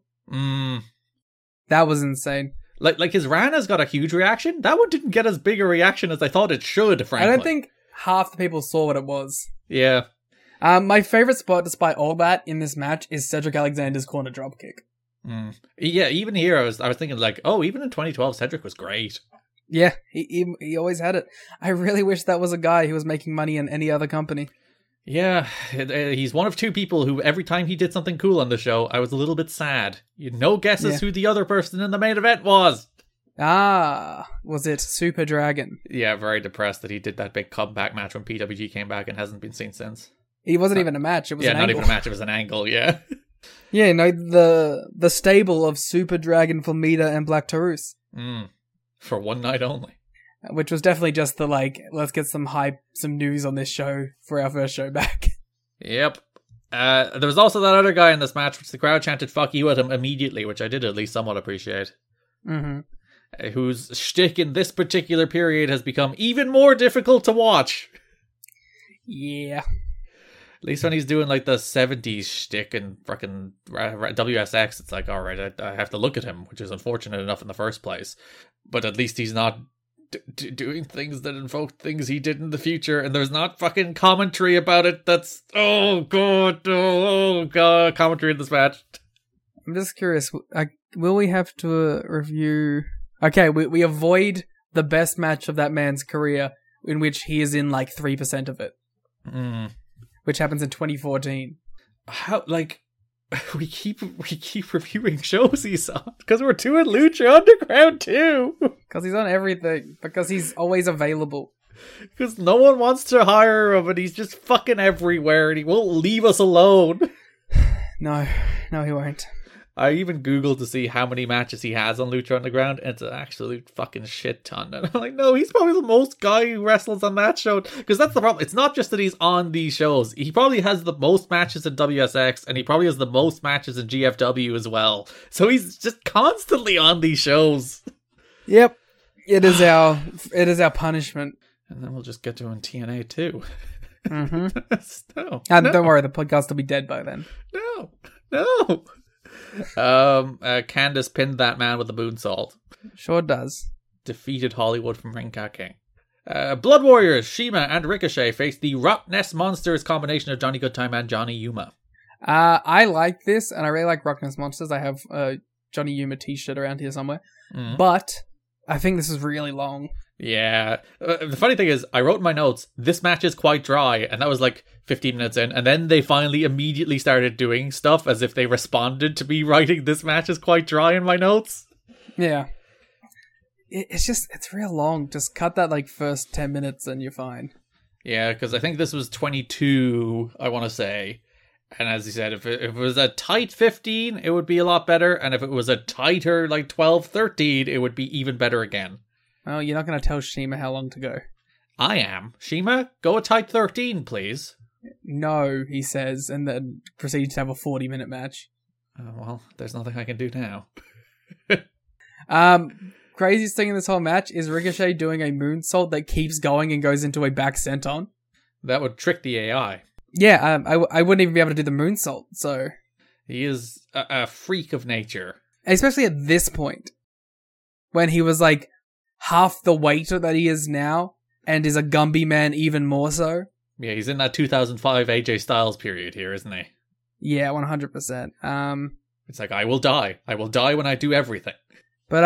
That was insane. Like his Rana's got a huge reaction. That one didn't get as big a reaction as I thought it should, frankly. I don't think half the people saw what it was. Yeah. My favorite spot, despite all that, in this match is Cedric Alexander's corner dropkick. Yeah, even here I was thinking like, oh, even in 2012, Cedric was great. Yeah, he always had it. I really wish that was a guy who was making money in any other company. Yeah, he's one of 2 people who every time he did something cool on the show, I was a little bit sad. You had no guesses who the other person in the main event was. Was it Super Dragon? Yeah, very depressed that he did that big comeback match when PWG came back and hasn't been seen since. He wasn't even a match, it was an angle. Yeah, not even a match, it was an angle, yeah. Yeah, no, the stable of Super Dragon, Flamita, and Black Taurus. For one night only. Which was definitely just the like, let's get some news on this show for our first show back. Yep. There was also that other guy in this match, which the crowd chanted "fuck you" at him immediately, which I did at least somewhat appreciate. Whose shtick in this particular period has become even more difficult to watch. Yeah. At least when he's doing like the 70s shtick and fucking WSX, it's like, alright, I have to look at him, which is unfortunate enough in the first place. But at least he's not doing things that invoke things he did in the future, and there's not fucking commentary about it that's, oh god, commentary in this match. I'm just curious, will we have to review... Okay, we avoid the best match of that man's career, in which he is in like 3% of it. Which happens in 2014. How, like, we keep reviewing shows he's on because we're doing Lucha Underground too. Because he's on everything. Because he's always available. Because no one wants to hire him, and he's just fucking everywhere, and he won't leave us alone. No, he won't. I even Googled to see how many matches he has on Lucha Underground, and it's an absolute fucking shit ton. And I'm like, no, he's probably the most guy who wrestles on that show. Because that's the problem. It's not just that he's on these shows. He probably has the most matches in WSX, and he probably has the most matches in GFW as well. So he's just constantly on these shows. Yep. It is our punishment. And then we'll just get to him in TNA too. No. Don't worry, the podcast will be dead by then. No. Candice pinned that man with a moonsault. Sure does. Defeated Hollywood from Rinka King. Blood Warriors, Shima and Ricochet face the Rock Nest Monsters combination of Johnny Goodtime and Johnny Yuma. I like this, and I really like Rock Nest Monsters. I have a Johnny Yuma t-shirt around here somewhere. But I think this is really long. Yeah. The funny thing is, I wrote in my notes, this match is quite dry, and that was like 15 minutes in, and then they finally immediately started doing stuff as if they responded to me writing this match is quite dry in my notes. Yeah. It's real long. Just cut that like first 10 minutes and you're fine. Yeah, because I think this was 22, I want to say. And as you said, if it was a tight 15, it would be a lot better, and if it was a tighter like 12, 13, it would be even better again. Oh, you're not going to tell Shima how long to go. I am. Shima, go a tight 13, please. No, he says, and then proceeds to have a 40-minute match. Well, there's nothing I can do now. Craziest thing in this whole match is Ricochet doing a moonsault that keeps going and goes into a back senton. That would trick the AI. Yeah, I wouldn't even be able to do the moonsault, so... He is a freak of nature. Especially at this point. When he was like half the weight that he is now. and is a Gumby man even more so. Yeah, he's in that 2005 AJ Styles period here, isn't he? Yeah, 100%. It's like, I will die. I will die when I do everything. But,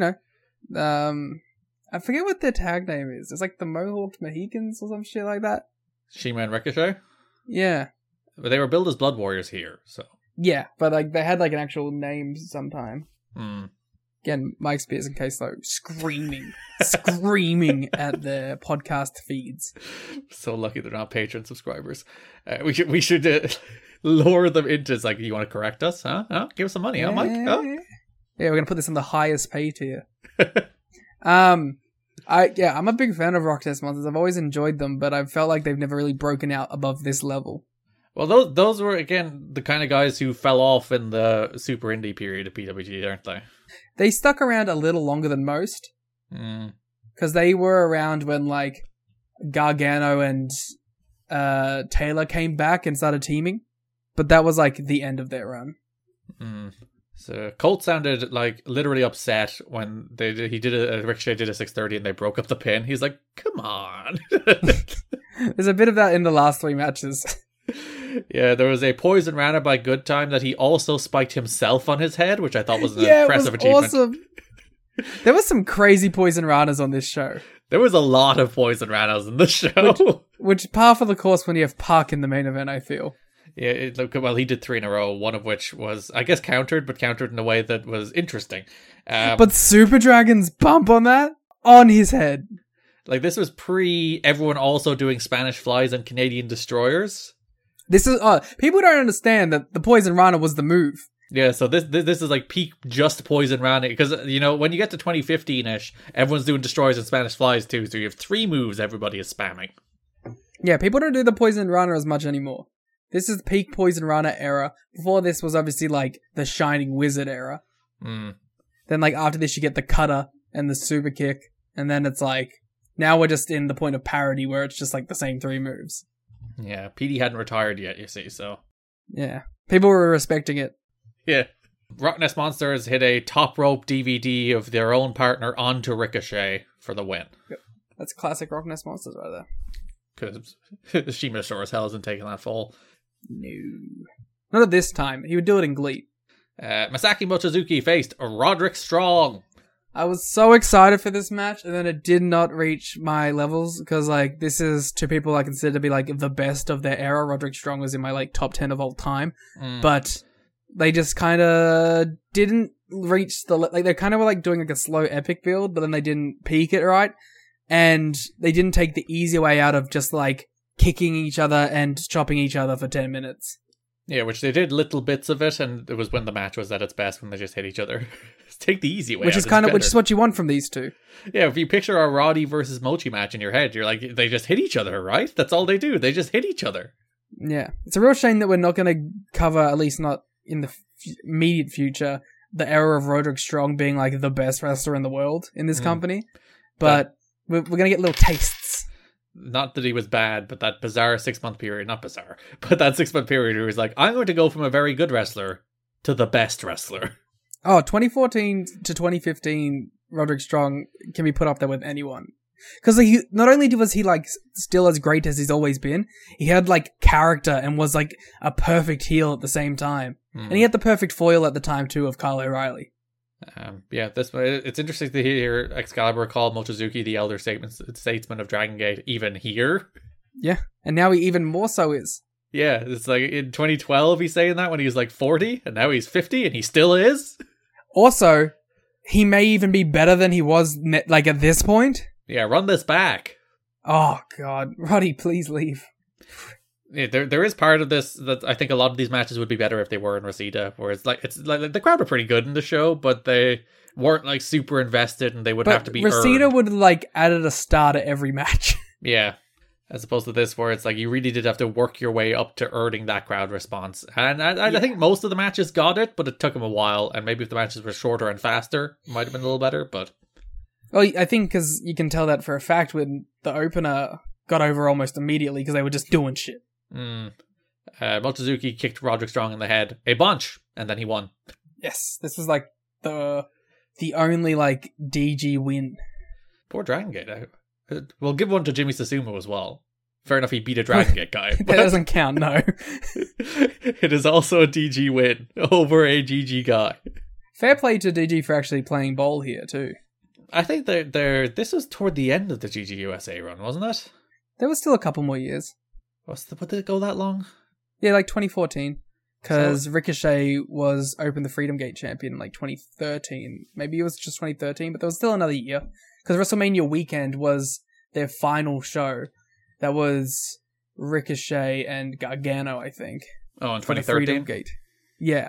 I forget what their tag name is. It's like the Mohawked Mohicans or some shit like that. Shima and Ricochet? Yeah. But they were billed as Blood Warriors here, so. Yeah, but like they had like an actual name sometime. Hmm. Again, Mike Spears and Case though screaming at their podcast feeds. So lucky they're not Patreon subscribers. We should lure them into, it's like, you want to correct us? Huh? Give us some money, huh, Mike? Huh? Yeah, we're gonna put this on the highest pay tier. I'm a big fan of Rock Nest Monsters. I've always enjoyed them, but I've felt like they've never really broken out above this level. Well, those were, again, the kind of guys who fell off in the super indie period of PWG, aren't they? They stuck around a little longer than most. Because they were around when, like, Gargano and Taylor came back and started teaming. But that was, like, the end of their run. So Colt sounded, like, literally upset when Ricochet did a 630 and they broke up the pin. He's like, come on. There's a bit of that in the last 3 matches. Yeah, there was a Poison Rana by Good Time that he also spiked himself on his head, which I thought was an impressive achievement. Awesome. There was some crazy Poison Ranas on this show. There was a lot of Poison Ranas in the show. Which par for the course when you have Park in the main event, I feel. Yeah, well, he did 3 in a row, one of which was, I guess, countered in a way that was interesting. But Super Dragon's bump on that? On his head. Like, this was pre everyone also doing Spanish Flies and Canadian Destroyers. This is people don't understand that the Poison Rana was the move. Yeah, so this is like peak just Poison Rana, because when you get to 2015ish, everyone's doing Destroyers and Spanish Flies too. So you have 3 moves everybody is spamming. Yeah, people don't do the Poison Rana as much anymore. This is peak Poison Rana era. Before this was obviously like the Shining Wizard era. Then like after this you get the Cutter and the Super Kick, and then it's like now we're just in the point of parody where it's just like the same 3 moves. Yeah, PD hadn't retired yet, you see, so. Yeah. People were respecting it. Yeah. Rock Nest Monsters hit a top rope DVD of their own partner onto Ricochet for the win. That's classic Rock Nest Monsters right there. Because Shima sure as hell isn't taking that fall. No. Not at this time. He would do it in Glee. Masaki Mochizuki faced Roderick Strong. I was so excited for this match, and then it did not reach my levels, because, like, this is 2 people I consider to be, like, the best of their era. Roderick Strong was in my, like, top 10 of all time. But they just kind of didn't reach the... Like, they kind of were, like, doing, like, a slow epic build, but then they didn't peak it right. And they didn't take the easy way out of just, like, kicking each other and chopping each other for 10 minutes. Yeah, which they did little bits of it, and it was when the match was at its best when they just hit each other. Take the easy way which out. Which is what you want from these 2. Yeah, if you picture a Roddy versus Mochi match in your head, you're like, they just hit each other, right? That's all they do. They just hit each other. Yeah. It's a real shame that we're not going to cover, at least not in the immediate future, the era of Roderick Strong being like the best wrestler in the world in this company. But we're going to get little tastes. Not that he was bad, but that bizarre 6-month period, not bizarre, but that 6-month period where he was like, I'm going to go from a very good wrestler to the best wrestler. Oh, 2014 to 2015, Roderick Strong can be put up there with anyone. Because like, not only was he like still as great as he's always been, he had like character and was like a perfect heel at the same time. And he had the perfect foil at the time too of Kyle O'Reilly. Yeah, it's interesting to hear Excalibur call Mochizuki the elder statesman of Dragon Gate even here. Yeah, and now he even more so is. Yeah, it's like in 2012 he's saying that when he was like 40, and now he's 50 and he still is. Also, he may even be better than he was like at this point. Yeah, run this back. Oh god, Roddy, please leave. Yeah, there is part of this that I think a lot of these matches would be better if they were in Reseda, where it's like the crowd are pretty good in the show, but they weren't like super invested, and they would have to be. Reseda would like added a star to every match. Yeah, as opposed to this, where it's like you really did have to work your way up to earning that crowd response, and I think most of the matches got it, but it took them a while, and maybe if the matches were shorter and faster, it might have been a little better. But well, I think because you can tell that for a fact when the opener got over almost immediately because they were just doing shit. Mochizuki kicked Roderick Strong in the head a bunch, and then he won. Yes, this was like the only like DG win. Poor Dragon Gate. We'll give one to Jimmy Susumu as well. Fair enough, he beat a Dragon Gate guy. That doesn't count, no. It is also a DG win over a GG guy. Fair play to DG for actually playing ball here, too. I think this was toward the end of the GG USA run, wasn't it? There was still a couple more years. What did it go that long? Yeah, like 2014. Because Ricochet was Open the Freedom Gate champion in like 2013. Maybe it was just 2013, but there was still another year. Because WrestleMania weekend was their final show. That was Ricochet and Gargano, I think. Oh, in for the 2013? Freedom Gate. Yeah.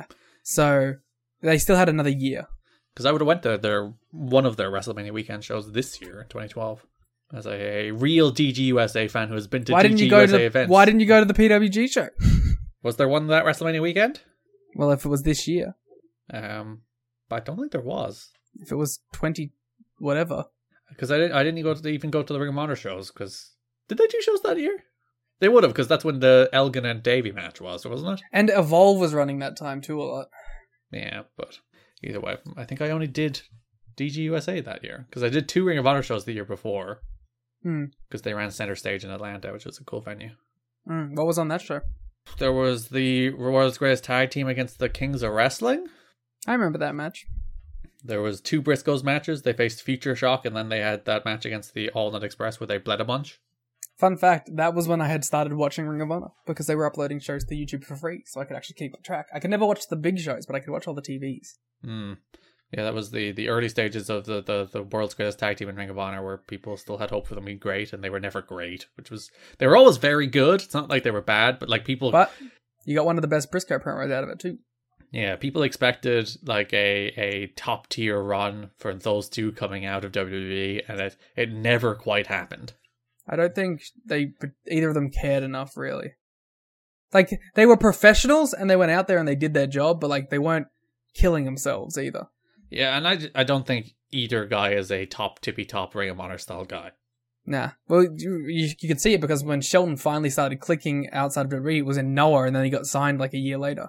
So they still had another year. Because I would have went to one of their WrestleMania weekend shows this year in 2012 as a real DG USA fan who has been to DG USA events. Why didn't you go to the PWG show? Was there one that WrestleMania weekend? Well, if it was this year. But I don't think there was. If it was 20 whatever. Because I didn't even go to the Ring of Honor shows. Because did they do shows that year? They would have, because that's when the Elgin and Davey match was, wasn't it? And Evolve was running that time too a lot. Yeah, but either way, I think I only did DG USA that year. Because I did 2 Ring of Honor shows the year before. Because they ran Center Stage in Atlanta, which was a cool venue. What was on that show? There was the World's Greatest Tag Team against the Kings of Wrestling. I remember that match. There was 2 Briscoes matches. They faced Future Shock, and then they had that match against the All Night Express where they bled a bunch. Fun fact, that was when I had started watching Ring of Honor, because they were uploading shows to YouTube for free, so I could actually keep track. I could never watch the big shows, but I could watch all the TVs. Yeah, that was the early stages of the World's Greatest Tag Team in Ring of Honor, where people still had hope for them being great, and they were never great. They were always very good. It's not like they were bad, but like people. But you got one of the best Briscoe promos out of it too. Yeah, people expected like a top tier run for those two coming out of WWE, and it never quite happened. I don't think either of them cared enough, really. Like, they were professionals, and they went out there and they did their job, but like they weren't killing themselves either. Yeah, and I don't think either guy is a tippy-top Ring of Honor style guy. Nah. Well, you could see it because when Shelton finally started clicking outside of WWE, it was in Noah, and then he got signed like a year later.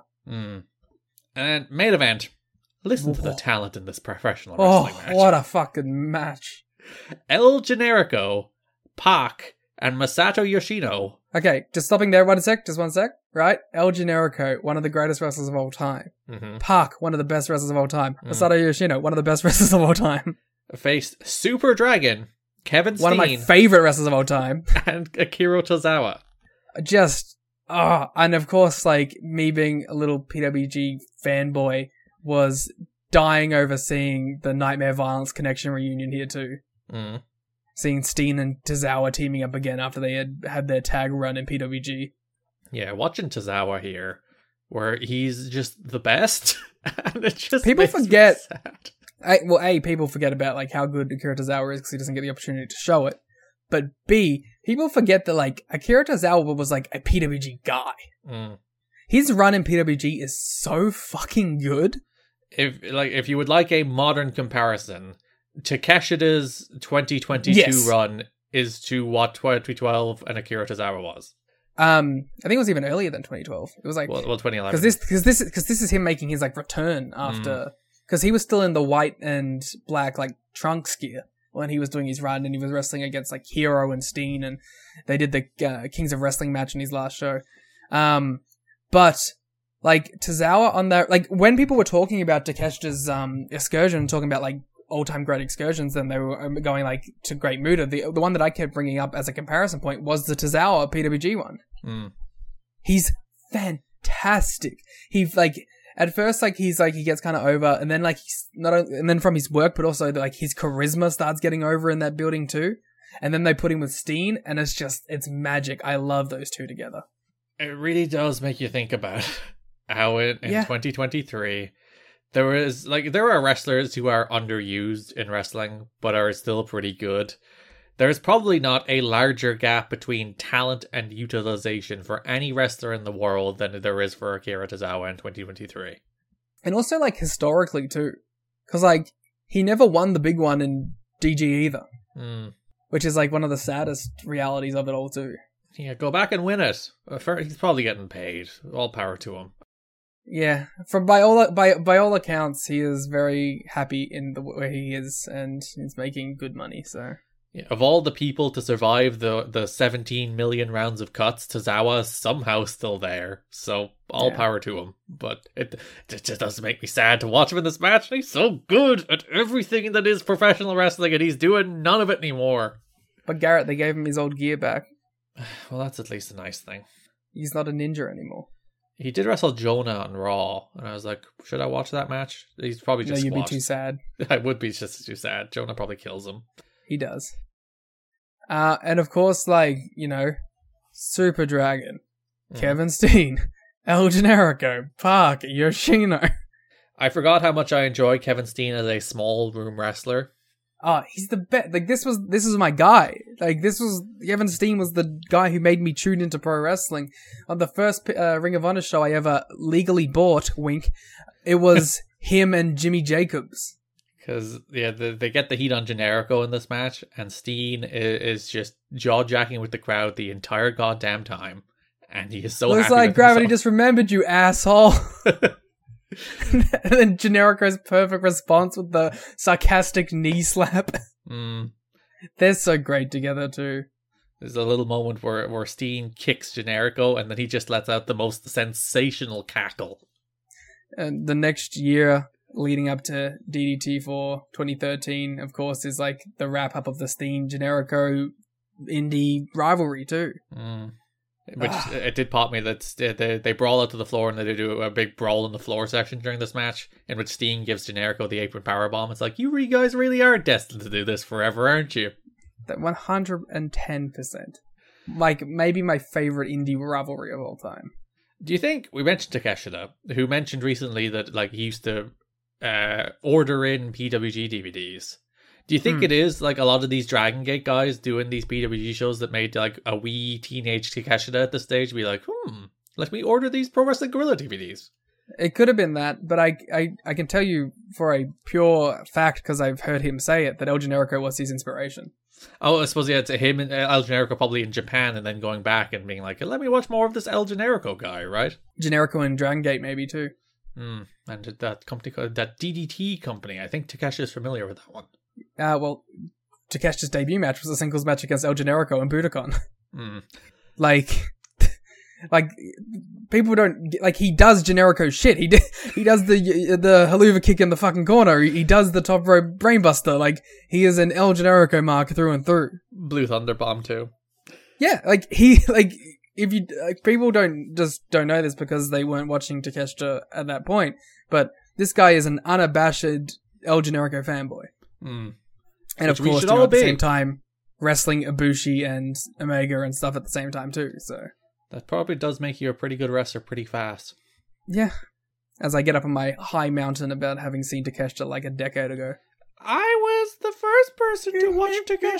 And main event. Listen to the talent in this professional wrestling match. What a fucking match. El Generico, Pac, and Masato Yoshino. Okay, just stopping there just one sec, right? El Generico, one of the greatest wrestlers of all time. Pac, one of the best wrestlers of all time. Masato Yoshino, one of the best wrestlers of all time. Faced Super Dragon, Kevin Steen. One of my favorite wrestlers of all time. And Akira Tozawa. And of course, like, me being a little PWG fanboy was dying over seeing the Nightmare Violence Connection reunion here too. Seeing Steen and Tozawa teaming up again after they had their tag run in PWG. Yeah, watching Tozawa here, where he's just the best, and it just people forget. People forget about like how good Akira Tozawa is because he doesn't get the opportunity to show it. But B, people forget that like Akira Tozawa was like a PWG guy. His run in PWG is so fucking good. If you would like a modern comparison, Takeshida's 2022 run is to what 2012 and Akira Tozawa was. I think it was even earlier than 2012. It was like 2011. Because this is him making his like return after, because he was still in the white and black like Trunks gear when he was doing his run, and he was wrestling against like Hero and Steen, and they did the Kings of Wrestling match in his last show. But like Tozawa on that, like when people were talking about Takeshida's excursion, talking about like all-time great excursions, then they were going like to Great Muta. The one that I kept bringing up as a comparison point was the Tozawa PWG one. He's fantastic. He like at first like he gets kind of over, and then like he's and then from his work, but also like his charisma starts getting over in that building too. And then they put him with Steen, and it's magic. I love those two together. It really does make you think about how in 2023 there are wrestlers who are underused in wrestling but are still pretty good. There's probably not a larger gap between talent and utilization for any wrestler in the world than there is for Akira Tozawa in 2023. And also like historically too, because like he never won the big one in DG either, which is like one of the saddest realities of it all too. Yeah, go back and win it. He's probably getting paid. All power to him. Yeah, by all accounts, he is very happy in the way he is, and he's making good money. So Yeah, of all the people to survive the 17 million rounds of cuts, Tozawa is somehow still there. So all power to him. But it just does make me sad to watch him in this match. He's so good at everything that is professional wrestling, and he's doing none of it anymore. But Garrett, they gave him his old gear back. Well, that's at least a nice thing. He's not a ninja anymore. He did wrestle Jonah on Raw, and I was like, should I watch that match? He's probably just you'd squashed. be too sad. I would be just too sad. Jonah probably kills him. He does. And of course, like, you know, Super Dragon, Kevin Steen, El Generico, Park, Yoshino. I forgot how much I enjoy Kevin Steen as a small room wrestler. Oh, he's the best. Like, this was my guy. Like, Kevin Steen was the guy who made me tune into pro wrestling. On the first Ring of Honor show I ever legally bought, wink, it was him and Jimmy Jacobs. Because, yeah, they get the heat on Generico in this match, and Steen is just jaw-jacking with the crowd the entire goddamn time. And he is so happy. Looks like gravity himself. just remembered you, asshole. And then Generico's perfect response with the sarcastic knee slap. They're so great together too. There's a little moment where Steen kicks Generico and then he just lets out the most sensational cackle. And the next year leading up to DDT for 2013, of course, is like the wrap up of the Steen Generico indie rivalry too. Which it did pop me that they brawl out to the floor and they do a big brawl on the floor section during this match, in which Steen gives Generico the apron powerbomb. It's like, you guys really are destined to do this forever, aren't you? That 110%. Like, maybe my favorite indie rivalry of all time. Do you think, we mentioned Takeshita, who mentioned recently that like he used to order in PWG DVDs. Do you think it is like a lot of these Dragon Gate guys doing these PWG shows that made like a wee teenage Takeshita at this stage be like, let me order these Pro Wrestling Guerrilla DVDs? It could have been that, but I can tell you for a pure fact, because I've heard him say it, that El Generico was his inspiration. Oh, I suppose, yeah, it's him and El Generico probably in Japan and then going back and being like, let me watch more of this El Generico guy, right? Generico and Dragon Gate maybe too. And that company, that DDT company, I think Takeshi is familiar with that one. Well, Takeshi's debut match was a singles match against El Generico and Budokan. Like people don't like. He does Generico shit. He does the haluva kick in the fucking corner. He does the top rope brainbuster. Like, he is an El Generico mark through and through. Blue Thunder Bomb too. Yeah, like if you people don't know this because they weren't watching Takeshita at that point. But this guy is an unabashed El Generico fanboy. And which of course, should all at the be. same time, wrestling Ibushi and Omega and stuff at the same time too. So that probably does make you a pretty good wrestler pretty fast. Yeah. As I get up on my high mountain about having seen Takeshita like a decade ago. I was the first person to watch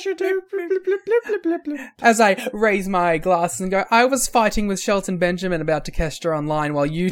Takeshita. As I raise my glasses and go, I was fighting with Shelton Benjamin about Takeshita online while you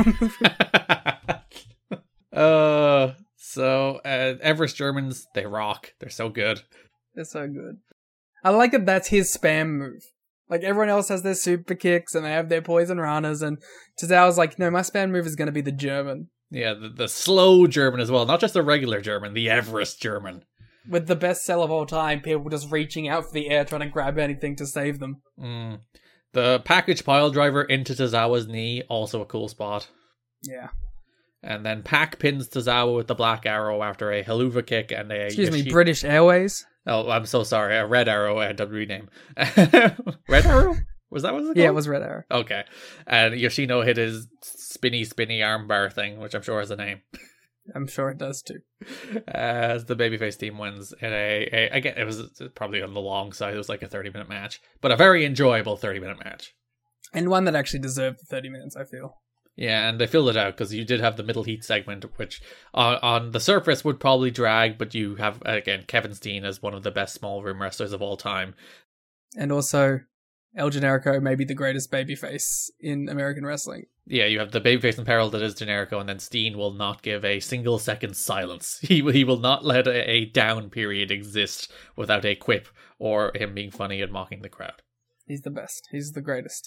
So, Everest Germans, they rock. They're so good. They're so good. I like that that's his spam move. Like, everyone else has their super kicks and they have their poison runners, and Tozawa's like, no, my spam move is going to be the German. Yeah, the slow German as well. Not just the regular German, the Everest German. With the best sell of all time, people just reaching out for the air trying to grab anything to save them. The package pile driver into Tozawa's knee, also a cool spot. Yeah. And then Pac pins Tozawa with the Black Arrow after a haluva kick and a... Excuse me, British Airways? Oh, I'm so sorry. A Red Arrow, a WWE name. Red Arrow? Was that what it was called? Yeah, it was Red Arrow. Okay. And Yoshino hit his spinny armbar thing, which I'm sure has a name. I'm sure it does too. As the babyface team wins in again, it was probably on the long side. It was like a 30-minute match, but a very enjoyable 30-minute match. And one that actually deserved the 30 minutes, I feel. Yeah, and they filled it out because you did have the middle heat segment, which on the surface would probably drag, but you have, again, Kevin Steen as one of the best small room wrestlers of all time. And also, El Generico may be the greatest babyface in American wrestling. Yeah, you have the babyface in peril that is Generico, and then Steen will not give a single second silence. He will not let a down period exist without a quip or him being funny and mocking the crowd. He's the best. He's the greatest.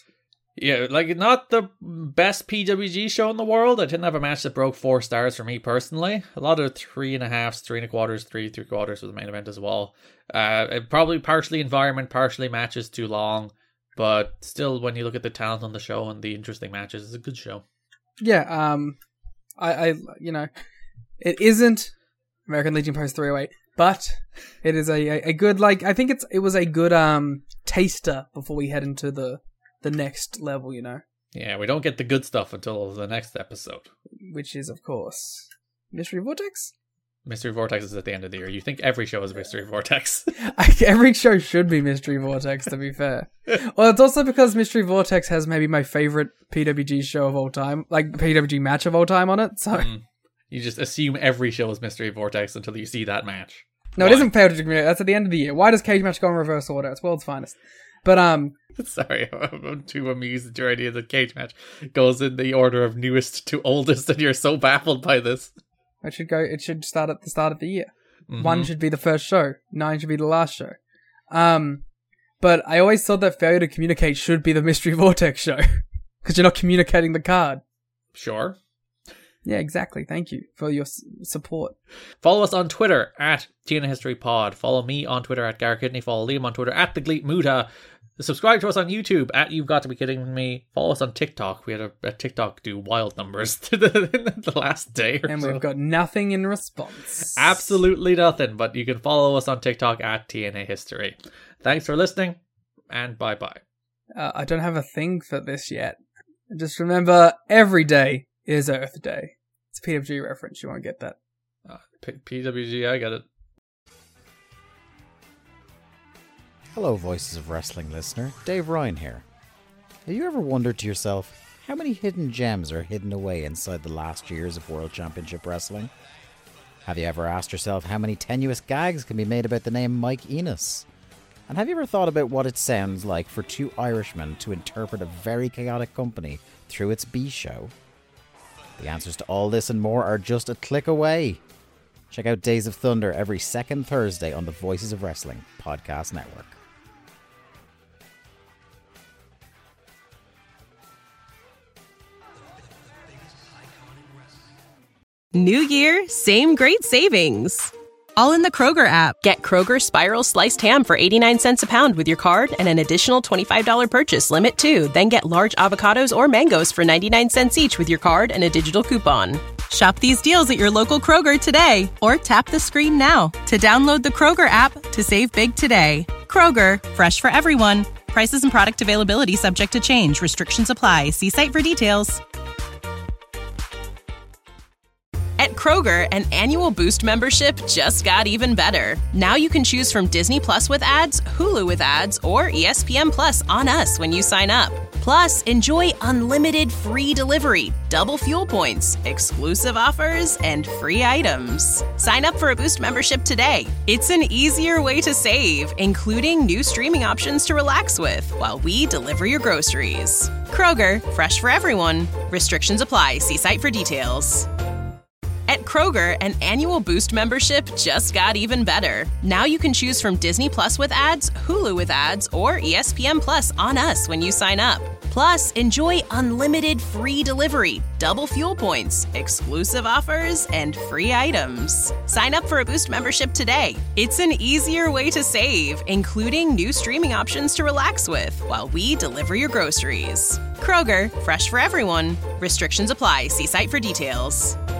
Yeah, like, not the best PWG show in the world. I didn't have a match that broke 4 stars for me personally. A lot of 3.5s, 3 1/4s, 3 3/4 was the main event as well. Probably partially environment, partially matches too long. But still, when you look at the talent on the show and the interesting matches, it's a good show. Yeah, I it isn't American Legion Post 308, but it is a good, like, I think it was a good taster before we head into the next level, Yeah, we don't get the good stuff until the next episode. Which is, of course, Mystery Vortex? Mystery Vortex is at the end of the year. You think every show is Mystery Vortex. Every show should be Mystery Vortex, to be fair. Well, it's also because Mystery Vortex has maybe my favorite PWG show of all time, like PWG match of all time on it, so... You just assume every show is Mystery Vortex until you see that match. No, Why? It isn't PWG. That's at the end of the year. Why does Cage Match go in reverse order? It's world's finest. But, Sorry, I'm too amused at your idea that Cage Match goes in the order of newest to oldest, and you're so baffled by this. It should start at the start of the year. 1 should be the first show. 9 should be the last show. But I always thought that failure to communicate should be the Mystery Vortex show. Because you're not communicating the card. Sure. Yeah, exactly. Thank you for your support. Follow us on Twitter at TNA History Pod. Follow me on Twitter at Gar Kidney. Follow Liam on Twitter at The Gleet Muta. Subscribe to us on YouTube at You've Got to Be Kidding Me. Follow us on TikTok. We had a TikTok do wild numbers in the last day or and so. We've got nothing in response. Absolutely nothing. But you can follow us on TikTok at TNA History. Thanks for listening, and bye-bye. I don't have a thing for this yet. Just remember, every day is Earth Day. It's a PWG reference. You won't get that. PWG, I get it. Hello, Voices of Wrestling listener. Dave Ryan here. Have you ever wondered to yourself how many hidden gems are hidden away inside the last years of World Championship Wrestling? Have you ever asked yourself how many tenuous gags can be made about the name Mike Enos? And have you ever thought about what it sounds like for 2 Irishmen to interpret a very chaotic company through its B-show? The answers to all this and more are just a click away. Check out Days of Thunder every second Thursday on the Voices of Wrestling podcast network. New year, same great savings. All in the Kroger app. Get Kroger Spiral Sliced Ham for 89 cents a pound with your card and an additional $25 purchase limit too. Then get large avocados or mangoes for 99 cents each with your card and a digital coupon. Shop these deals at your local Kroger today or tap the screen now to download the Kroger app to save big today. Kroger, fresh for everyone. Prices and product availability subject to change. Restrictions apply. See site for details. At Kroger, an annual Boost membership just got even better. Now you can choose from Disney Plus with ads, Hulu with ads, or ESPN Plus on us when you sign up. Plus, enjoy unlimited free delivery, double fuel points, exclusive offers, and free items. Sign up for a Boost membership today. It's an easier way to save, including new streaming options to relax with while we deliver your groceries. Kroger, fresh for everyone. Restrictions apply. See site for details. At Kroger, an annual Boost membership just got even better. Now you can choose from Disney Plus with ads, Hulu with ads, or ESPN Plus on us when you sign up. Plus, enjoy unlimited free delivery, double fuel points, exclusive offers, and free items. Sign up for a Boost membership today. It's an easier way to save, including new streaming options to relax with while we deliver your groceries. Kroger, fresh for everyone. Restrictions apply. See site for details.